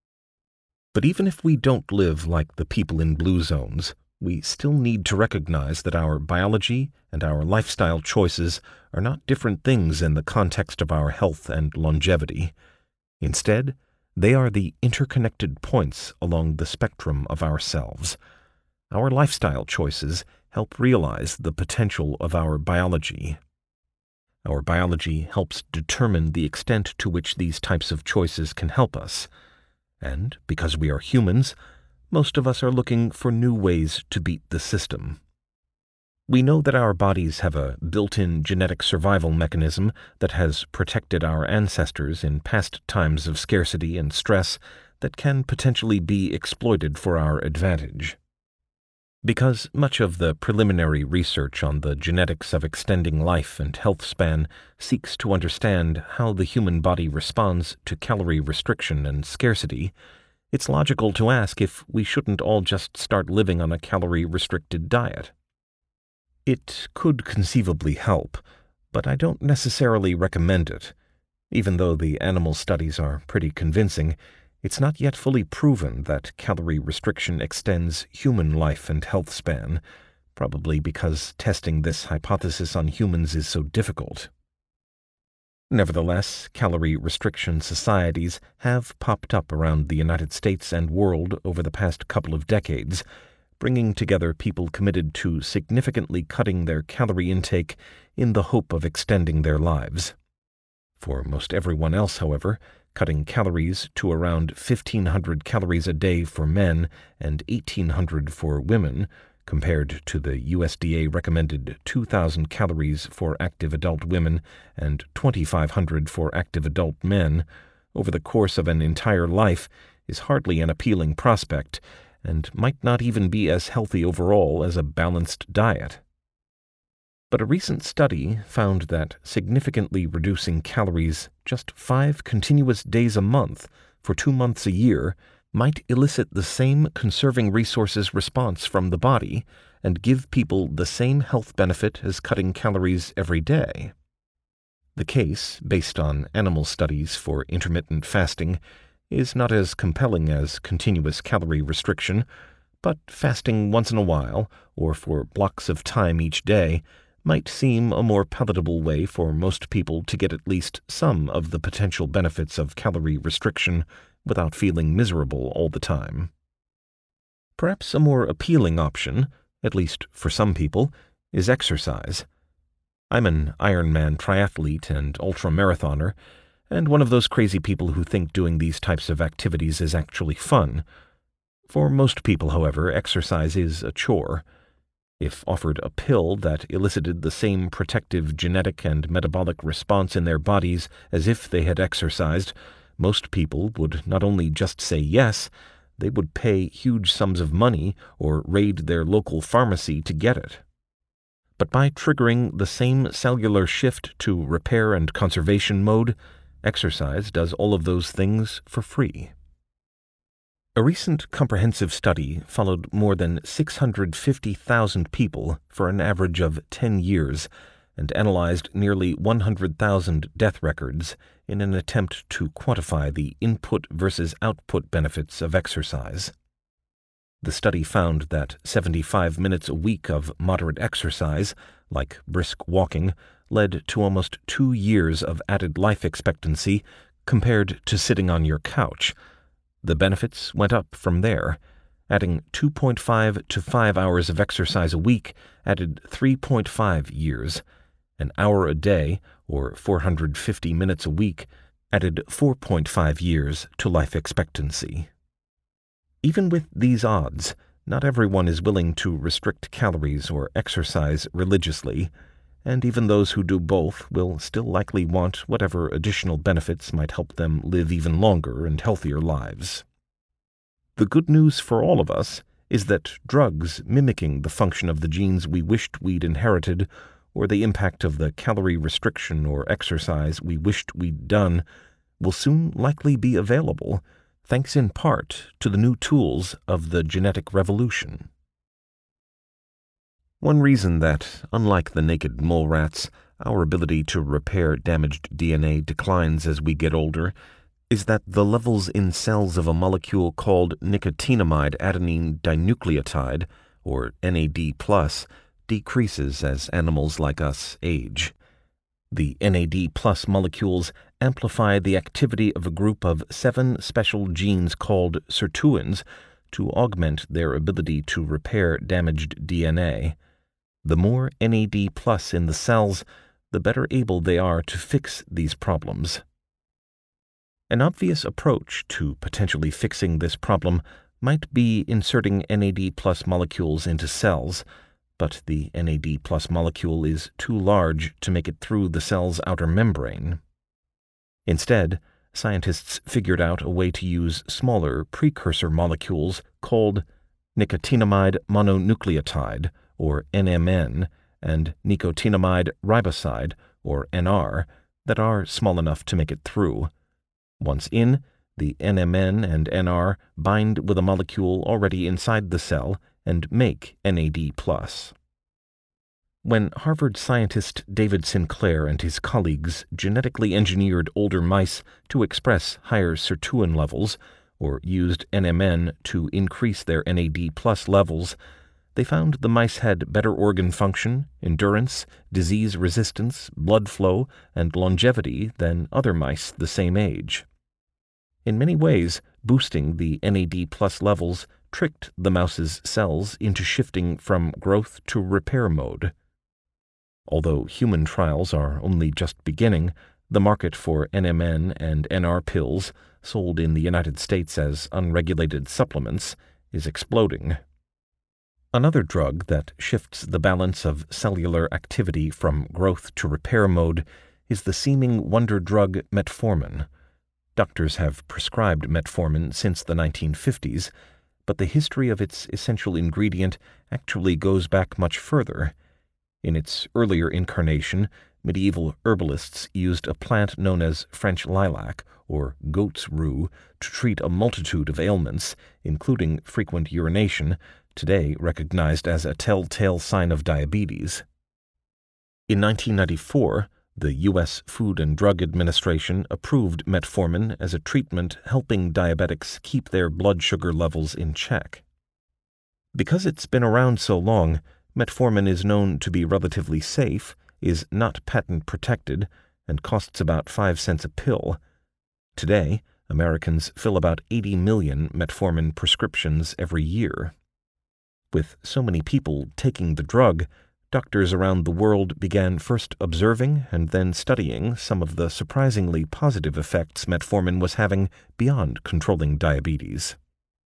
But even if we don't live like the people in blue zones, we still need to recognize that our biology and our lifestyle choices are not different things in the context of our health and longevity. Instead, they are the interconnected points along the spectrum of ourselves. Our lifestyle choices help realize the potential of our biology. Our biology helps determine the extent to which these types of choices can help us. And because we are humans, most of us are looking for new ways to beat the system. We know that our bodies have a built-in genetic survival mechanism that has protected our ancestors in past times of scarcity and stress that can potentially be exploited for our advantage. Because much of the preliminary research on the genetics of extending life and health span seeks to understand how the human body responds to calorie restriction and scarcity, it's logical to ask if we shouldn't all just start living on a calorie-restricted diet. It could conceivably help, but I don't necessarily recommend it. Even though the animal studies are pretty convincing, it's not yet fully proven that calorie restriction extends human life and health span, probably because testing this hypothesis on humans is so difficult. Nevertheless, calorie restriction societies have popped up around the United States and world over the past couple of decades, bringing together people committed to significantly cutting their calorie intake in the hope of extending their lives. For most everyone else, however, cutting calories to around 1,500 calories a day for men and 1,800 for women, compared to the USDA recommended 2,000 calories for active adult women and 2,500 for active adult men, over the course of an entire life is hardly an appealing prospect, and might not even be as healthy overall as a balanced diet. But a recent study found that significantly reducing calories just 5 continuous days a month for 2 months a year might elicit the same conserving resources response from the body and give people the same health benefit as cutting calories every day. The case, based on animal studies for intermittent fasting, is not as compelling as continuous calorie restriction, but fasting once in a while, or for blocks of time each day, might seem a more palatable way for most people to get at least some of the potential benefits of calorie restriction without feeling miserable all the time. Perhaps a more appealing option, at least for some people, is exercise. I'm an Ironman triathlete and ultramarathoner, and one of those crazy people who think doing these types of activities is actually fun. For most people, however, exercise is a chore. If offered a pill that elicited the same protective genetic and metabolic response in their bodies as if they had exercised, most people would not only just say yes, they would pay huge sums of money or raid their local pharmacy to get it. But by triggering the same cellular shift to repair and conservation mode, exercise does all of those things for free. A recent comprehensive study followed more than 650,000 people for an average of 10 years and analyzed nearly 100,000 death records in an attempt to quantify the input versus output benefits of exercise. The study found that 75 minutes a week of moderate exercise, like brisk walking, led to almost 2 years of added life expectancy compared to sitting on your couch. The benefits went up from there. Adding 2.5 to 5 hours of exercise a week added 3.5 years. An hour a day, or 450 minutes a week, added 4.5 years to life expectancy. Even with these odds, not everyone is willing to restrict calories or exercise religiously, and even those who do both will still likely want whatever additional benefits might help them live even longer and healthier lives. The good news for all of us is that drugs mimicking the function of the genes we wished we'd inherited, or the impact of the calorie restriction or exercise we wished we'd done, will soon likely be available, thanks in part to the new tools of the genetic revolution. One reason that, unlike the naked mole rats, our ability to repair damaged DNA declines as we get older is that the levels in cells of a molecule called nicotinamide adenine dinucleotide, or NAD+, decreases as animals like us age. The NAD+ molecules amplify the activity of a group of 7 special genes called sirtuins to augment their ability to repair damaged DNA. The more NAD+ in the cells, the better able they are to fix these problems. An obvious approach to potentially fixing this problem might be inserting NAD+ molecules into cells, but the NAD+ molecule is too large to make it through the cell's outer membrane. Instead, scientists figured out a way to use smaller precursor molecules called nicotinamide mononucleotide, or NMN, and nicotinamide riboside, or NR, that are small enough to make it through. Once in, the NMN and NR bind with a molecule already inside the cell and make NAD+. When Harvard scientist David Sinclair and his colleagues genetically engineered older mice to express higher sirtuin levels, or used NMN to increase their NAD+ levels, they found the mice had better organ function, endurance, disease resistance, blood flow, and longevity than other mice the same age. In many ways, boosting the NAD+ levels tricked the mouse's cells into shifting from growth to repair mode. Although human trials are only just beginning, the market for NMN and NR pills, sold in the United States as unregulated supplements, is exploding. Another drug that shifts the balance of cellular activity from growth to repair mode is the seeming wonder drug metformin. Doctors have prescribed metformin since the 1950s, but the history of its essential ingredient actually goes back much further. In its earlier incarnation, medieval herbalists used a plant known as French lilac, or goat's rue, to treat a multitude of ailments, including frequent urination, today recognized as a telltale sign of diabetes. In 1994, the U.S. Food and Drug Administration approved metformin as a treatment helping diabetics keep their blood sugar levels in check. Because it's been around so long, metformin is known to be relatively safe, is not patent protected, and costs about 5 cents a pill. Today, Americans fill about 80 million metformin prescriptions every year. With so many people taking the drug, doctors around the world began first observing and then studying some of the surprisingly positive effects metformin was having beyond controlling diabetes.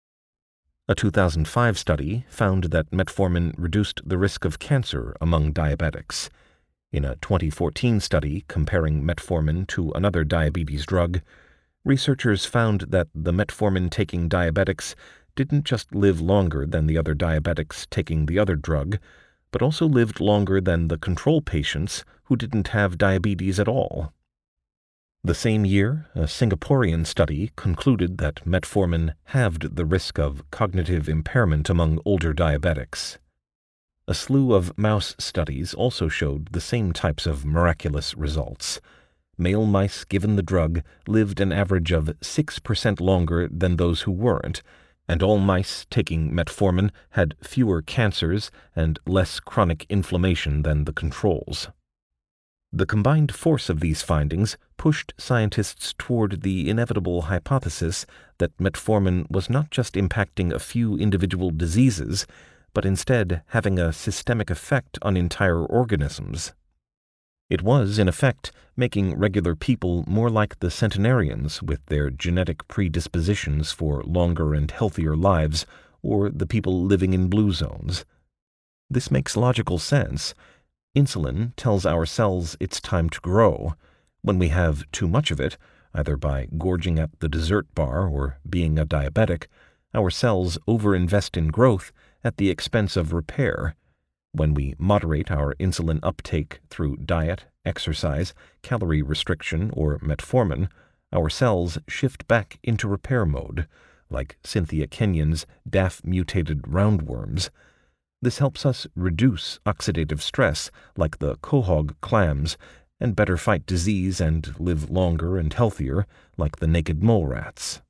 A 2005 study found that metformin reduced the risk of cancer among diabetics. In a 2014 study comparing metformin to another diabetes drug, researchers found that the metformin-taking diabetics didn't just live longer than the other diabetics taking the other drug, but also lived longer than the control patients who didn't have diabetes at all. The same year, a Singaporean study concluded that metformin halved the risk of cognitive impairment among older diabetics. A slew of mouse studies also showed the same types of miraculous results. Male mice given the drug lived an average of 6% longer than those who weren't, and all mice taking metformin had fewer cancers and less chronic inflammation than the controls. The combined force of these findings pushed scientists toward the inevitable hypothesis that metformin was not just impacting a few individual diseases, but instead having a systemic effect on entire organisms. It was, in effect, making regular people more like the centenarians with their genetic predispositions for longer and healthier lives, or the people living in blue zones. This makes logical sense. Insulin tells our cells it's time to grow. When we have too much of it, either by gorging at the dessert bar or being a diabetic, our cells overinvest in growth at the expense of repair. When we moderate our insulin uptake through diet, exercise, calorie restriction, or metformin, our cells shift back into repair mode, like Cynthia Kenyon's DAF-mutated roundworms. This helps us reduce oxidative stress, like the quahog clams, and better fight disease and live longer and healthier, like the naked mole rats.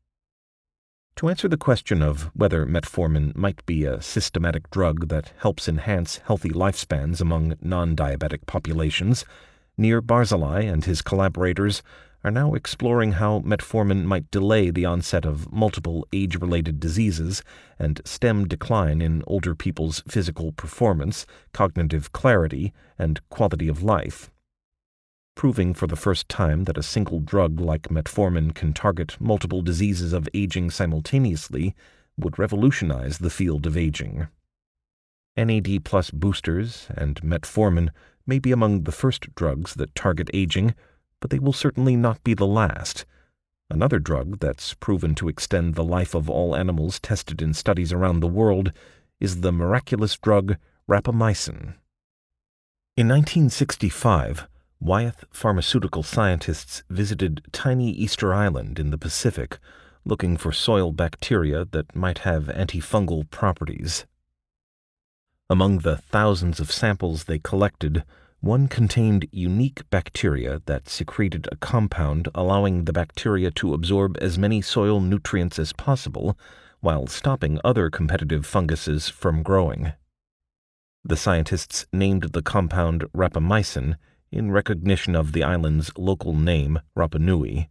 To answer the question of whether metformin might be a systematic drug that helps enhance healthy lifespans among non-diabetic populations, Nir Barzilai and his collaborators are now exploring how metformin might delay the onset of multiple age-related diseases and stem decline in older people's physical performance, cognitive clarity, and quality of life. Proving for the first time that a single drug like metformin can target multiple diseases of aging simultaneously would revolutionize the field of aging. NAD+ boosters and metformin may be among the first drugs that target aging, but they will certainly not be the last. Another drug that's proven to extend the life of all animals tested in studies around the world is the miraculous drug rapamycin. In 1965, Wyeth pharmaceutical scientists visited tiny Easter Island in the Pacific, looking for soil bacteria that might have antifungal properties. Among the thousands of samples they collected, one contained unique bacteria that secreted a compound allowing the bacteria to absorb as many soil nutrients as possible while stopping other competitive funguses from growing. The scientists named the compound rapamycin in recognition of the island's local name, Rapa Nui.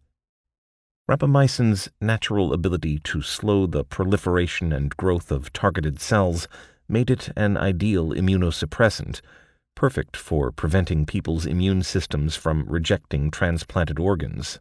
Rapamycin's natural ability to slow the proliferation and growth of targeted cells made it an ideal immunosuppressant, perfect for preventing people's immune systems from rejecting transplanted organs.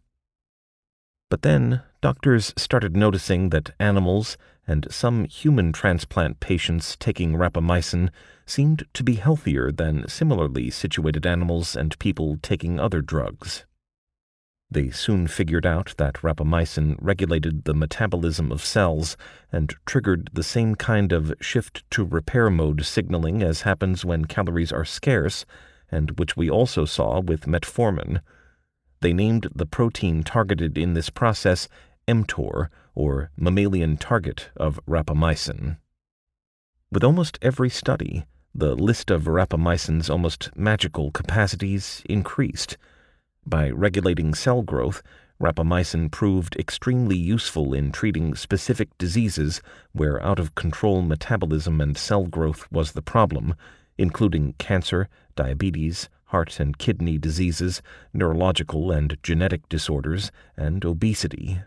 But then, doctors started noticing that animals and some human transplant patients taking rapamycin seemed to be healthier than similarly situated animals and people taking other drugs. They soon figured out that rapamycin regulated the metabolism of cells and triggered the same kind of shift-to-repair mode signaling as happens when calories are scarce, and which we also saw with metformin. They named the protein targeted in this process mTOR, or mammalian target of rapamycin. With almost every study, the list of rapamycin's almost magical capacities increased. By regulating cell growth, rapamycin proved extremely useful in treating specific diseases where out-of-control metabolism and cell growth was the problem, including cancer, diabetes, heart and kidney diseases, neurological and genetic disorders, and obesity.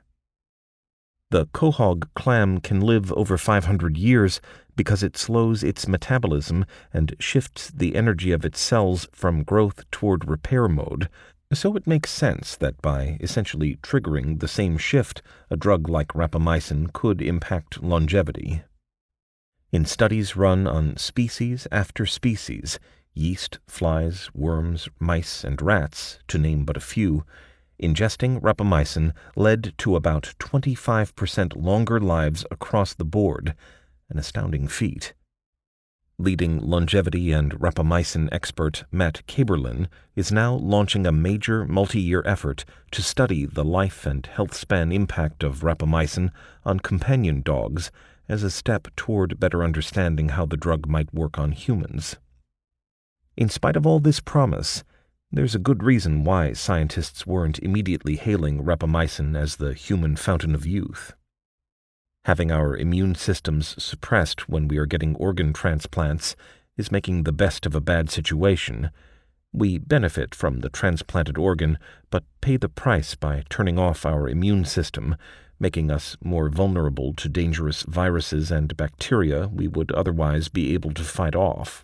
The quahog clam can live over 500 years because it slows its metabolism and shifts the energy of its cells from growth toward repair mode, so it makes sense that by essentially triggering the same shift, a drug like rapamycin could impact longevity. In studies run on species after species, yeast, flies, worms, mice, and rats, to name but a few, ingesting rapamycin led to about 25% longer lives across the board, an astounding feat. Leading longevity and rapamycin expert Matt Kaeberlein is now launching a major multi-year effort to study the life and health span impact of rapamycin on companion dogs as a step toward better understanding how the drug might work on humans. In spite of all this promise, there's a good reason why scientists weren't immediately hailing rapamycin as the human fountain of youth. Having our immune systems suppressed when we are getting organ transplants is making the best of a bad situation. We benefit from the transplanted organ, but pay the price by turning off our immune system, making us more vulnerable to dangerous viruses and bacteria we would otherwise be able to fight off.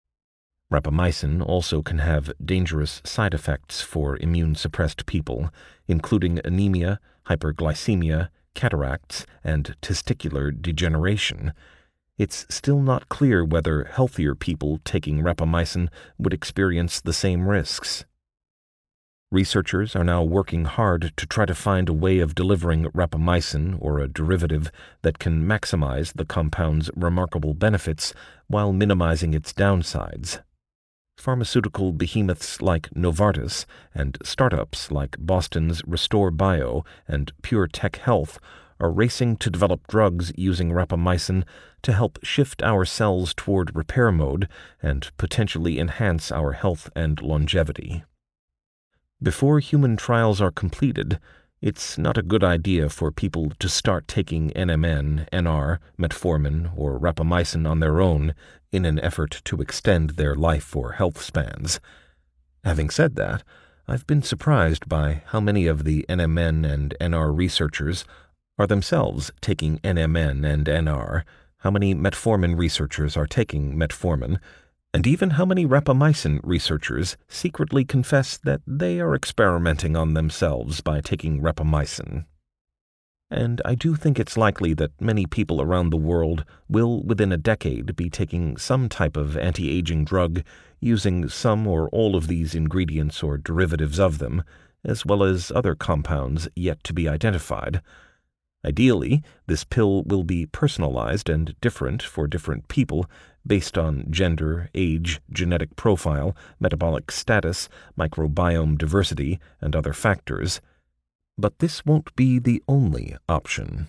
Rapamycin also can have dangerous side effects for immune-suppressed people, including anemia, hyperglycemia, cataracts, and testicular degeneration. It's still not clear whether healthier people taking rapamycin would experience the same risks. Researchers are now working hard to try to find a way of delivering rapamycin or a derivative that can maximize the compound's remarkable benefits while minimizing its downsides. Pharmaceutical behemoths like Novartis and startups like Boston's Restore Bio and Pure Tech Health are racing to develop drugs using rapamycin to help shift our cells toward repair mode and potentially enhance our health and longevity. Before human trials are completed, it's not a good idea for people to start taking NMN, NR, metformin, or rapamycin on their own in an effort to extend their life or health spans. Having said that, I've been surprised by how many of the NMN and NR researchers are themselves taking NMN and NR, how many metformin researchers are taking metformin, and even how many rapamycin researchers secretly confess that they are experimenting on themselves by taking rapamycin. and I do think it's likely that many people around the world will, within a decade, be taking some type of anti-aging drug using some or all of these ingredients or derivatives of them, as well as other compounds yet to be identified. Ideally, this pill will be personalized and different for different people based on gender, age, genetic profile, metabolic status, microbiome diversity, and other factors. But this won't be the only option.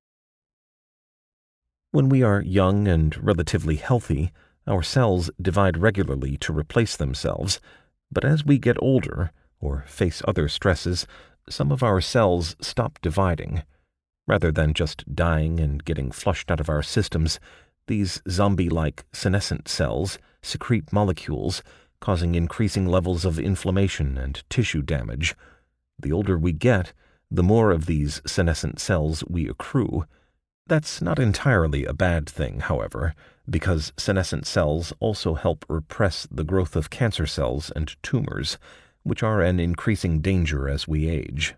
When we are young and relatively healthy, our cells divide regularly to replace themselves, but as we get older, or face other stresses, some of our cells stop dividing. Rather than just dying and getting flushed out of our systems, these zombie-like senescent cells secrete molecules, causing increasing levels of inflammation and tissue damage. The older we get, the more of these senescent cells we accrue. That's not entirely a bad thing, however, because senescent cells also help repress the growth of cancer cells and tumors, which are an increasing danger as we age.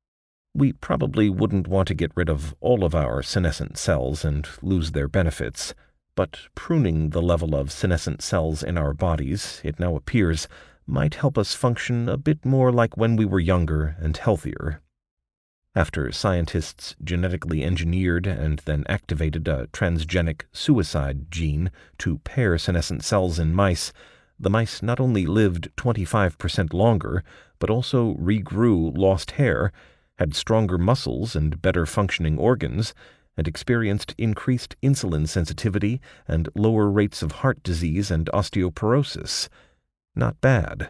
We probably wouldn't want to get rid of all of our senescent cells and lose their benefits, but pruning the level of senescent cells in our bodies, it now appears, might help us function a bit more like when we were younger and healthier. After scientists genetically engineered and then activated a transgenic suicide gene to pair senescent cells in mice, the mice not only lived 25% longer, but also regrew lost hair, had stronger muscles and better functioning organs, and experienced increased insulin sensitivity and lower rates of heart disease and osteoporosis. Not bad.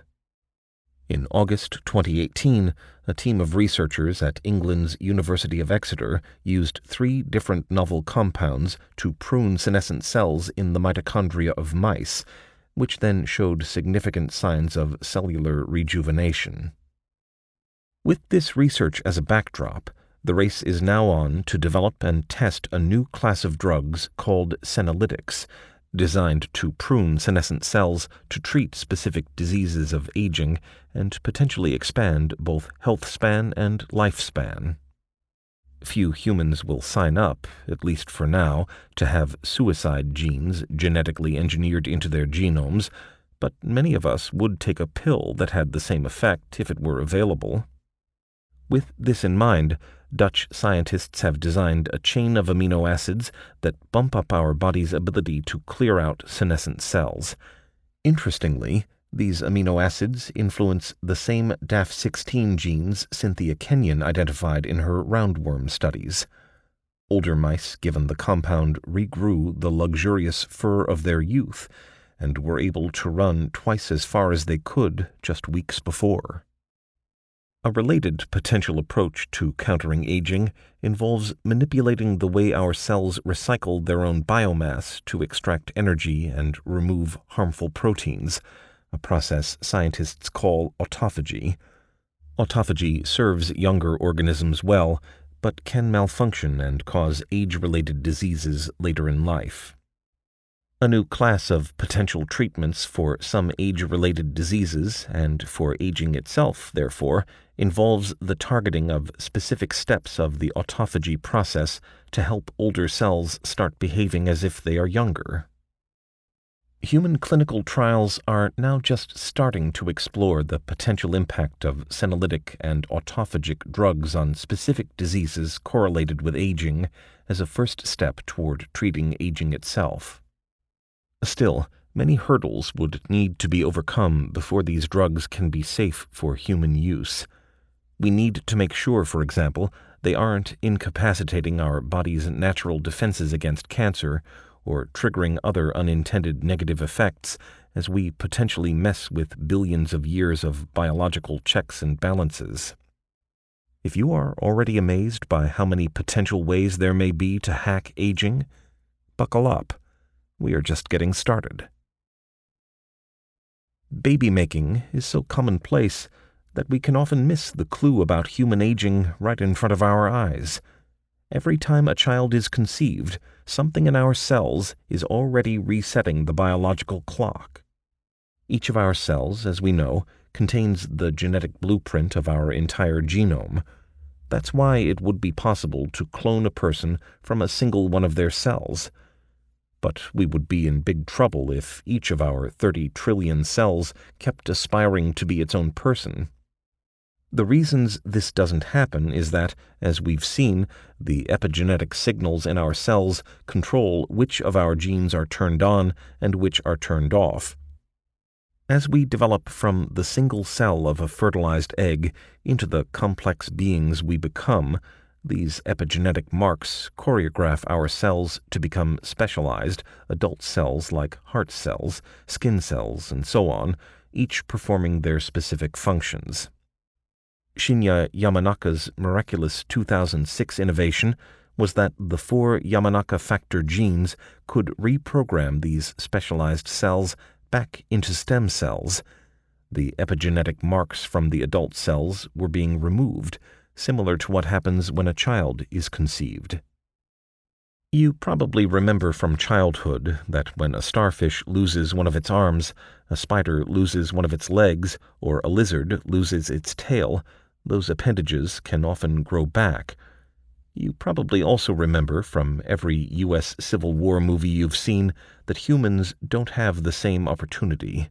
In August 2018, a team of researchers at England's University of Exeter used 3 different novel compounds to prune senescent cells in the mitochondria of mice, which then showed significant signs of cellular rejuvenation. With this research as a backdrop, the race is now on to develop and test a new class of drugs called senolytics, designed to prune senescent cells to treat specific diseases of aging and potentially expand both health span and lifespan. Few humans will sign up, at least for now, to have suicide genes genetically engineered into their genomes, but many of us would take a pill that had the same effect if it were available. With this in mind, Dutch scientists have designed a chain of amino acids that bump up our body's ability to clear out senescent cells. Interestingly, these amino acids influence the same DAF16 genes Cynthia Kenyon identified in her roundworm studies. Older mice given the compound regrew the luxurious fur of their youth and were able to run twice as far as they could just weeks before. A related potential approach to countering aging involves manipulating the way our cells recycle their own biomass to extract energy and remove harmful proteins, a process scientists call autophagy. Autophagy serves younger organisms well, but can malfunction and cause age-related diseases later in life. A new class of potential treatments for some age-related diseases and for aging itself, therefore, involves the targeting of specific steps of the autophagy process to help older cells start behaving as if they are younger. Human clinical trials are now just starting to explore the potential impact of senolytic and autophagic drugs on specific diseases correlated with aging as a first step toward treating aging itself. Still, many hurdles would need to be overcome before these drugs can be safe for human use. We need to make sure, for example, they aren't incapacitating our body's natural defenses against cancer or triggering other unintended negative effects as we potentially mess with billions of years of biological checks and balances. If you are already amazed by how many potential ways there may be to hack aging, buckle up. We are just getting started. Baby making is so commonplace that we can often miss the clue about human aging right in front of our eyes. Every time a child is conceived, something in our cells is already resetting the biological clock. Each of our cells, as we know, contains the genetic blueprint of our entire genome. That's why it would be possible to clone a person from a single one of their cells. But we would be in big trouble if each of our 30 trillion cells kept aspiring to be its own person. The reasons this doesn't happen is that, as we've seen, the epigenetic signals in our cells control which of our genes are turned on and which are turned off. As we develop from the single cell of a fertilized egg into the complex beings we become, these epigenetic marks choreograph our cells to become specialized adult cells like heart cells, skin cells, and so on, each performing their specific functions. Shinya Yamanaka's miraculous 2006 innovation was that the 4 Yamanaka factor genes could reprogram these specialized cells back into stem cells. The epigenetic marks from the adult cells were being removed, similar to what happens when a child is conceived. You probably remember from childhood that when a starfish loses one of its arms, a spider loses one of its legs, or a lizard loses its tail, those appendages can often grow back. You probably also remember from every U.S. Civil War movie you've seen that humans don't have the same opportunity.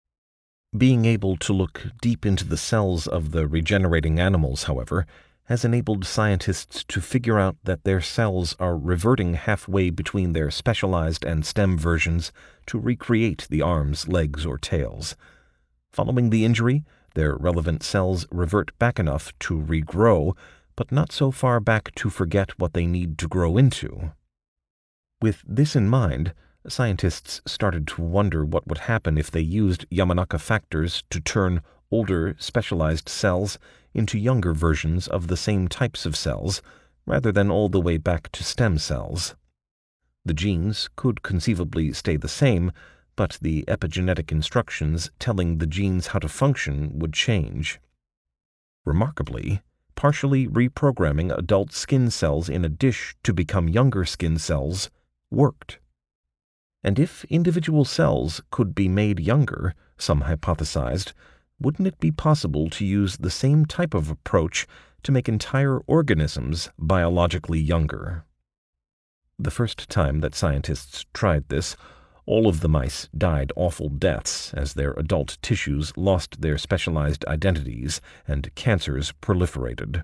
Being able to look deep into the cells of the regenerating animals, however, has enabled scientists to figure out that their cells are reverting halfway between their specialized and stem versions to recreate the arms, legs, or tails. Following the injury, their relevant cells revert back enough to regrow, but not so far back to forget what they need to grow into. With this in mind, scientists started to wonder what would happen if they used Yamanaka factors to turn older, specialized cells into younger versions of the same types of cells, rather than all the way back to stem cells. The genes could conceivably stay the same, but the epigenetic instructions telling the genes how to function would change. Remarkably, partially reprogramming adult skin cells in a dish to become younger skin cells worked. And if individual cells could be made younger, some hypothesized, wouldn't it be possible to use the same type of approach to make entire organisms biologically younger? The first time that scientists tried this, all of the mice died awful deaths as their adult tissues lost their specialized identities and cancers proliferated.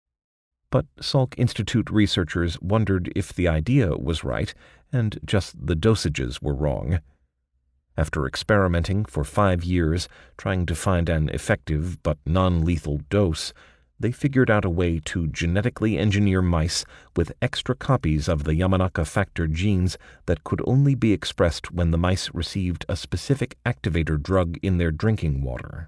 But Salk Institute researchers wondered if the idea was right and just the dosages were wrong. After experimenting for 5 years, trying to find an effective but non-lethal dose, they figured out a way to genetically engineer mice with extra copies of the Yamanaka factor genes that could only be expressed when the mice received a specific activator drug in their drinking water.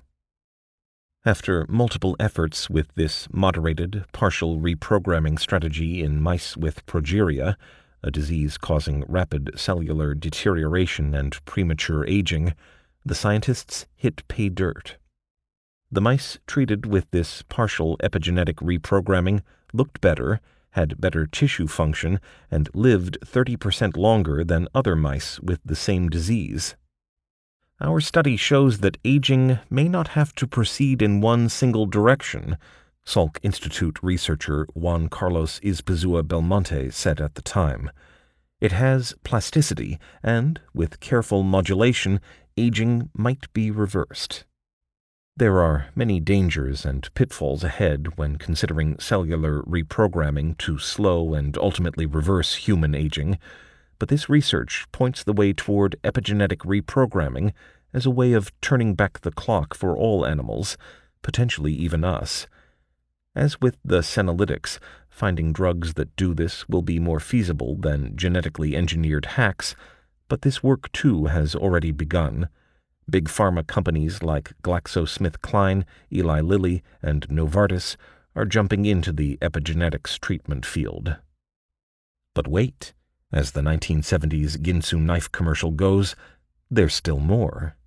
After multiple efforts with this moderated, partial reprogramming strategy in mice with progeria, a disease causing rapid cellular deterioration and premature aging, the scientists hit pay dirt. The mice treated with this partial epigenetic reprogramming looked better, had better tissue function, and lived 30% longer than other mice with the same disease. Our study shows that aging may not have to proceed in one single direction, Salk Institute researcher Juan Carlos Izpizua Belmonte said at the time. It has plasticity, and, with careful modulation, aging might be reversed. There are many dangers and pitfalls ahead when considering cellular reprogramming to slow and ultimately reverse human aging, but this research points the way toward epigenetic reprogramming as a way of turning back the clock for all animals, potentially even us. As with the senolytics, finding drugs that do this will be more feasible than genetically engineered hacks, but this work too has already begun. Big pharma companies like GlaxoSmithKline, Eli Lilly, and Novartis are jumping into the epigenetics treatment field. But wait, as the 1970s Ginsu knife commercial goes, there's still more.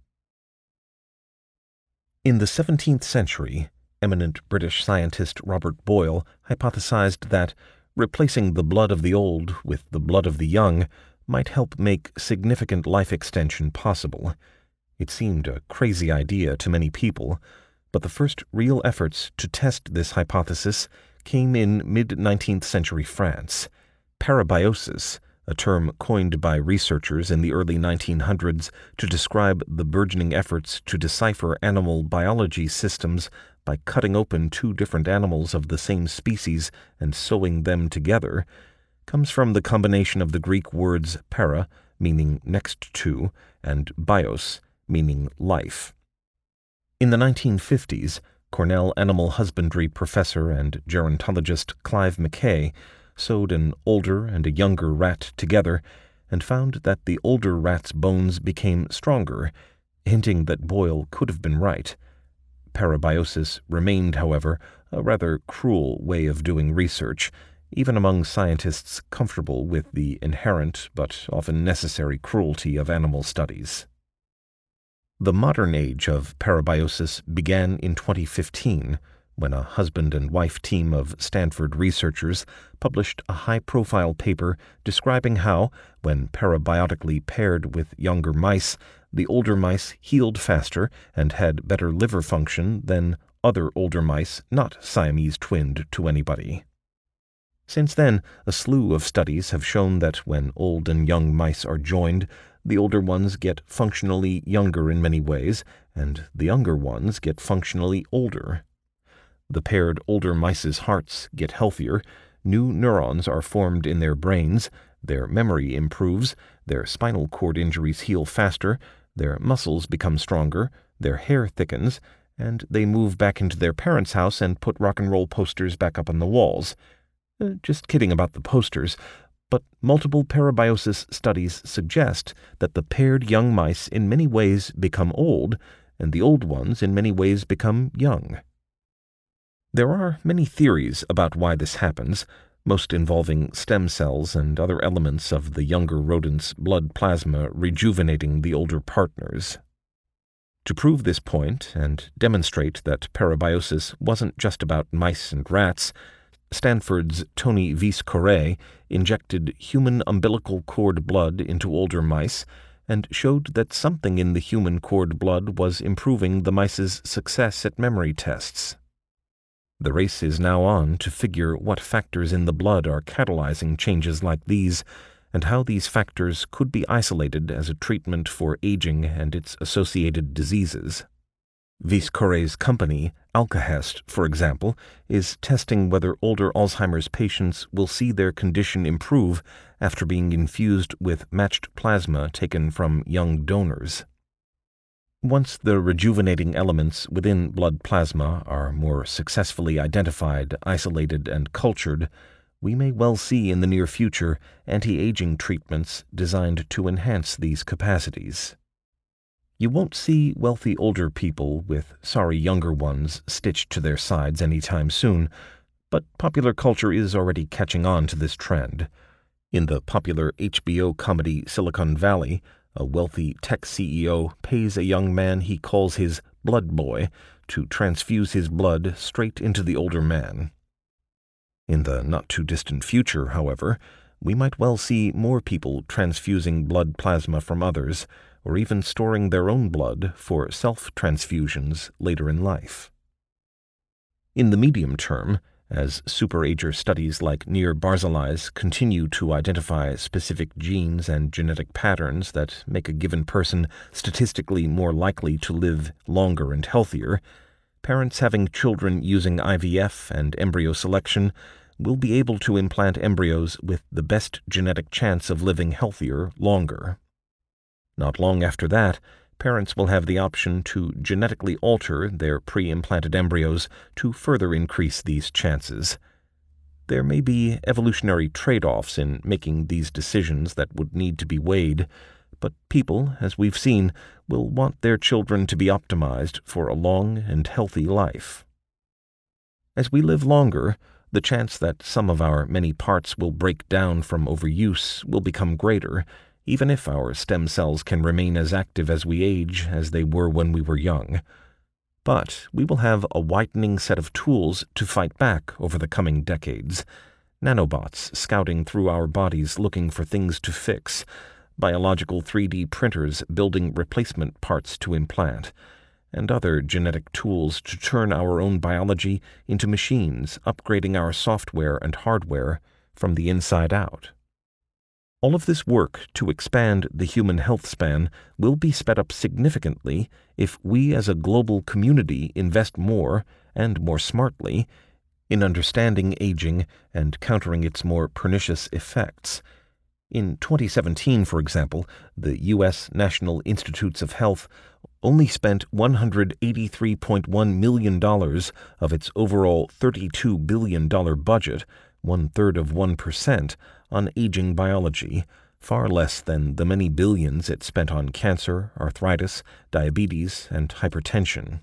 In the 17th century, eminent British scientist Robert Boyle hypothesized that replacing the blood of the old with the blood of the young might help make significant life extension possible. It seemed a crazy idea to many people, but the first real efforts to test this hypothesis came in mid-19th century France. Parabiosis, a term coined by researchers in the early 1900s to describe the burgeoning efforts to decipher animal biology systems by cutting open two different animals of the same species and sewing them together, comes from the combination of the Greek words para, meaning next to, and bios, meaning life. In the 1950s, Cornell animal husbandry professor and gerontologist Clive McKay sewed an older and a younger rat together and found that the older rat's bones became stronger, hinting that Boyle could have been right. Parabiosis remained, however, a rather cruel way of doing research, even among scientists comfortable with the inherent but often necessary cruelty of animal studies. The modern age of parabiosis began in 2015, when a husband and wife team of Stanford researchers published a high-profile paper describing how, when parabiotically paired with younger mice, the older mice healed faster and had better liver function than other older mice not Siamese-twinned to anybody. Since then, a slew of studies have shown that when old and young mice are joined, the older ones get functionally younger in many ways, and the younger ones get functionally older. The paired older mice's hearts get healthier, new neurons are formed in their brains, their memory improves, their spinal cord injuries heal faster, their muscles become stronger, their hair thickens, and they move back into their parents' house and put rock and roll posters back up on the walls. Just kidding about the posters, but multiple parabiosis studies suggest that the paired young mice in many ways become old, and the old ones in many ways become young. There are many theories about why this happens, most involving stem cells and other elements of the younger rodent's blood plasma rejuvenating the older partners. To prove this point and demonstrate that parabiosis wasn't just about mice and rats, Stanford's Tony Vice-Corre injected human umbilical cord blood into older mice and showed that something in the human cord blood was improving the mice's success at memory tests. The race is now on to figure what factors in the blood are catalyzing changes like these, and how these factors could be isolated as a treatment for aging and its associated diseases. Vice-Corre's company, Alkahest, for example, is testing whether older Alzheimer's patients will see their condition improve after being infused with matched plasma taken from young donors. Once the rejuvenating elements within blood plasma are more successfully identified, isolated, and cultured, we may well see in the near future anti-aging treatments designed to enhance these capacities. You won't see wealthy older people with sorry younger ones stitched to their sides anytime soon, but popular culture is already catching on to this trend. In the popular HBO comedy Silicon Valley, a wealthy tech CEO pays a young man he calls his blood boy to transfuse his blood straight into the older man. In the not-too-distant future, however, we might well see more people transfusing blood plasma from others, or even storing their own blood for self-transfusions later in life. In the medium term, as superager studies like Nir Barzilai's continue to identify specific genes and genetic patterns that make a given person statistically more likely to live longer and healthier, parents having children using IVF and embryo selection will be able to implant embryos with the best genetic chance of living healthier longer. Not long after that, parents will have the option to genetically alter their pre-implanted embryos to further increase these chances. There may be evolutionary trade-offs in making these decisions that would need to be weighed, but people, as we've seen, will want their children to be optimized for a long and healthy life. As we live longer, the chance that some of our many parts will break down from overuse will become greater, even if our stem cells can remain as active as we age as they were when we were young. But we will have a widening set of tools to fight back over the coming decades. Nanobots scouting through our bodies looking for things to fix, biological 3D printers building replacement parts to implant, and other genetic tools to turn our own biology into machines, upgrading our software and hardware from the inside out. All of this work to expand the human health span will be sped up significantly if we as a global community invest more, and more smartly, in understanding aging and countering its more pernicious effects. In 2017, for example, the U.S. National Institutes of Health only spent $183.1 million of its overall $32 billion budget, 1/3 of 1%, on aging biology, far less than the many billions it spent on cancer, arthritis, diabetes, and hypertension.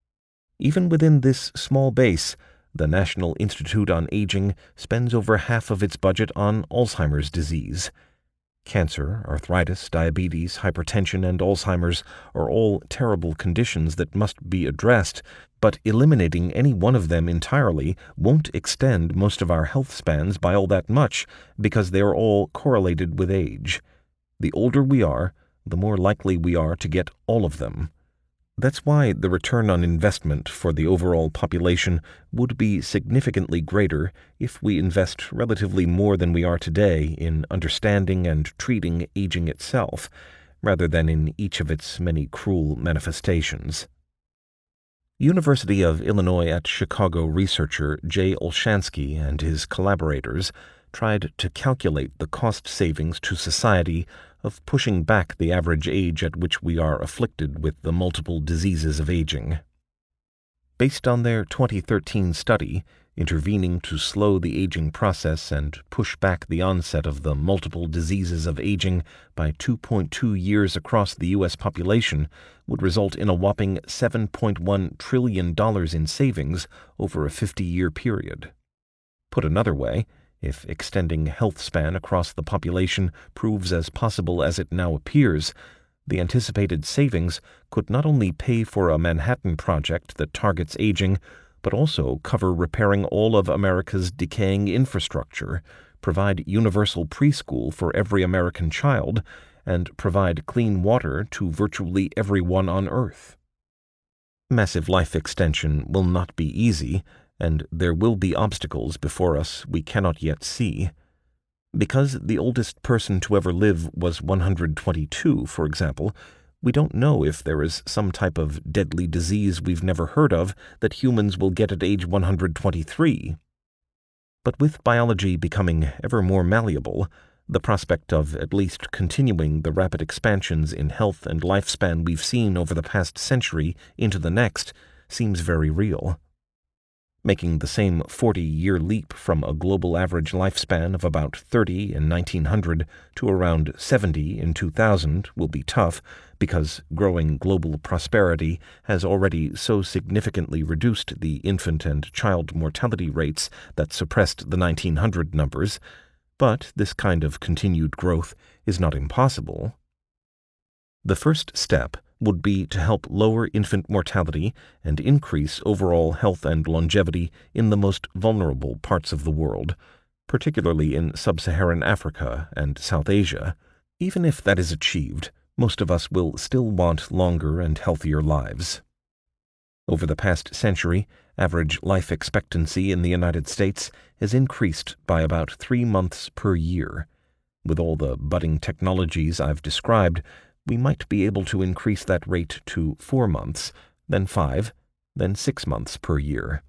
Even within this small base, the National Institute on Aging spends over half of its budget on Alzheimer's disease. Cancer, arthritis, diabetes, hypertension, and Alzheimer's are all terrible conditions that must be addressed, but eliminating any one of them entirely won't extend most of our health spans by all that much, because they are all correlated with age. The older we are, the more likely we are to get all of them. That's why the return on investment for the overall population would be significantly greater if we invest relatively more than we are today in understanding and treating aging itself, rather than in each of its many cruel manifestations. University of Illinois at Chicago researcher Jay Olshansky and his collaborators tried to calculate the cost savings to society of pushing back the average age at which we are afflicted with the multiple diseases of aging. Based on their 2013 study, intervening to slow the aging process and push back the onset of the multiple diseases of aging by 2.2 years across the U.S. population would result in a whopping $7.1 trillion in savings over a 50-year period. Put another way, if extending health span across the population proves as possible as it now appears, the anticipated savings could not only pay for a Manhattan Project that targets aging, but also cover repairing all of America's decaying infrastructure, provide universal preschool for every American child, and provide clean water to virtually everyone on Earth. Massive life extension will not be easy, and there will be obstacles before us we cannot yet see. Because the oldest person to ever live was 122, for example, we don't know if there is some type of deadly disease we've never heard of that humans will get at age 123. But with biology becoming ever more malleable, the prospect of at least continuing the rapid expansions in health and lifespan we've seen over the past century into the next seems very real. Making the same 40-year leap from a global average lifespan of about 30 in 1900 to around 70 in 2000 will be tough, because growing global prosperity has already so significantly reduced the infant and child mortality rates that suppressed the 1900 numbers, but this kind of continued growth is not impossible. The first step would be to help lower infant mortality and increase overall health and longevity in the most vulnerable parts of the world, particularly in sub-Saharan Africa and South Asia. Even if that is achieved, most of us will still want longer and healthier lives. Over the past century, average life expectancy in the United States has increased by about 3 months per year. With all the budding technologies I've described, we might be able to increase that rate to 4 months, then 5, then 6 months per year.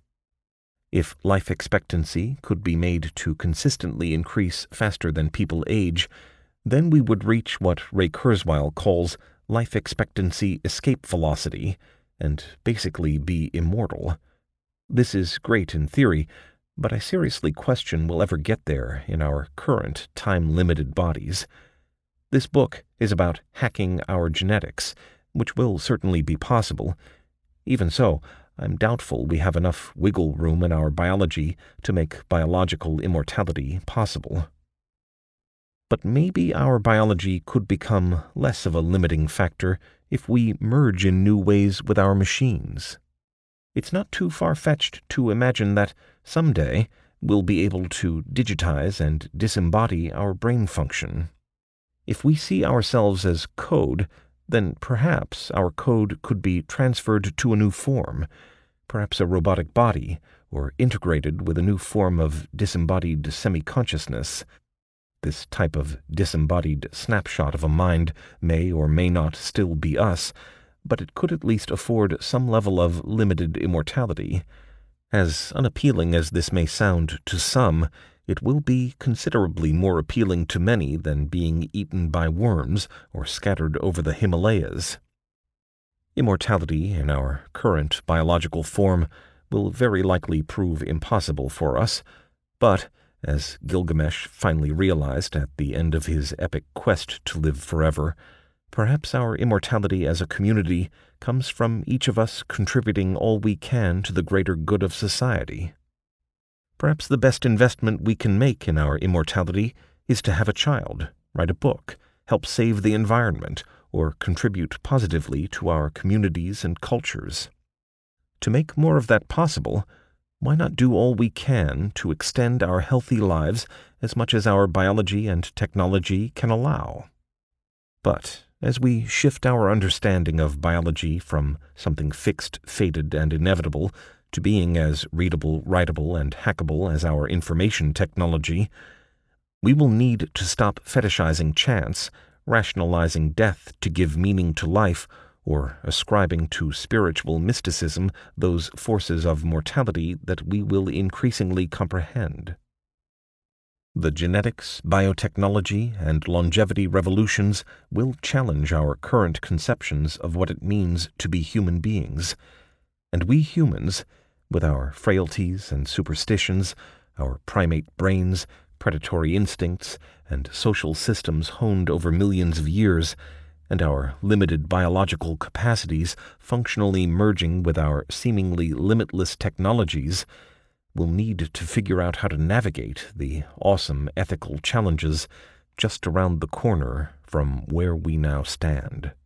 If life expectancy could be made to consistently increase faster than people age, then we would reach what Ray Kurzweil calls life expectancy escape velocity, and basically be immortal. This is great in theory, but I seriously question we'll ever get there in our current time-limited bodies. This book is about hacking our genetics, which will certainly be possible. Even so, I'm doubtful we have enough wiggle room in our biology to make biological immortality possible. But maybe our biology could become less of a limiting factor if we merge in new ways with our machines. It's not too far-fetched to imagine that someday we'll be able to digitize and disembody our brain function. If we see ourselves as code, then perhaps our code could be transferred to a new form, perhaps a robotic body, or integrated with a new form of disembodied semi-consciousness. This type of disembodied snapshot of a mind may or may not still be us, but it could at least afford some level of limited immortality. As unappealing as this may sound to some, it will be considerably more appealing to many than being eaten by worms or scattered over the Himalayas. Immortality in our current biological form will very likely prove impossible for us, but, as Gilgamesh finally realized at the end of his epic quest to live forever, perhaps our immortality as a community comes from each of us contributing all we can to the greater good of society. Perhaps the best investment we can make in our immortality is to have a child, write a book, help save the environment, or contribute positively to our communities and cultures. To make more of that possible, why not do all we can to extend our healthy lives as much as our biology and technology can allow? But as we shift our understanding of biology from something fixed, fated, and inevitable to being as readable, writable, and hackable as our information technology, we will need to stop fetishizing chance, rationalizing death to give meaning to life, or ascribing to spiritual mysticism those forces of mortality that we will increasingly comprehend. The genetics, biotechnology, and longevity revolutions will challenge our current conceptions of what it means to be human beings, and we humans, with our frailties and superstitions, our primate brains, predatory instincts, and social systems honed over millions of years, and our limited biological capacities functionally merging with our seemingly limitless technologies, will need to figure out how to navigate the awesome ethical challenges just around the corner from where we now stand.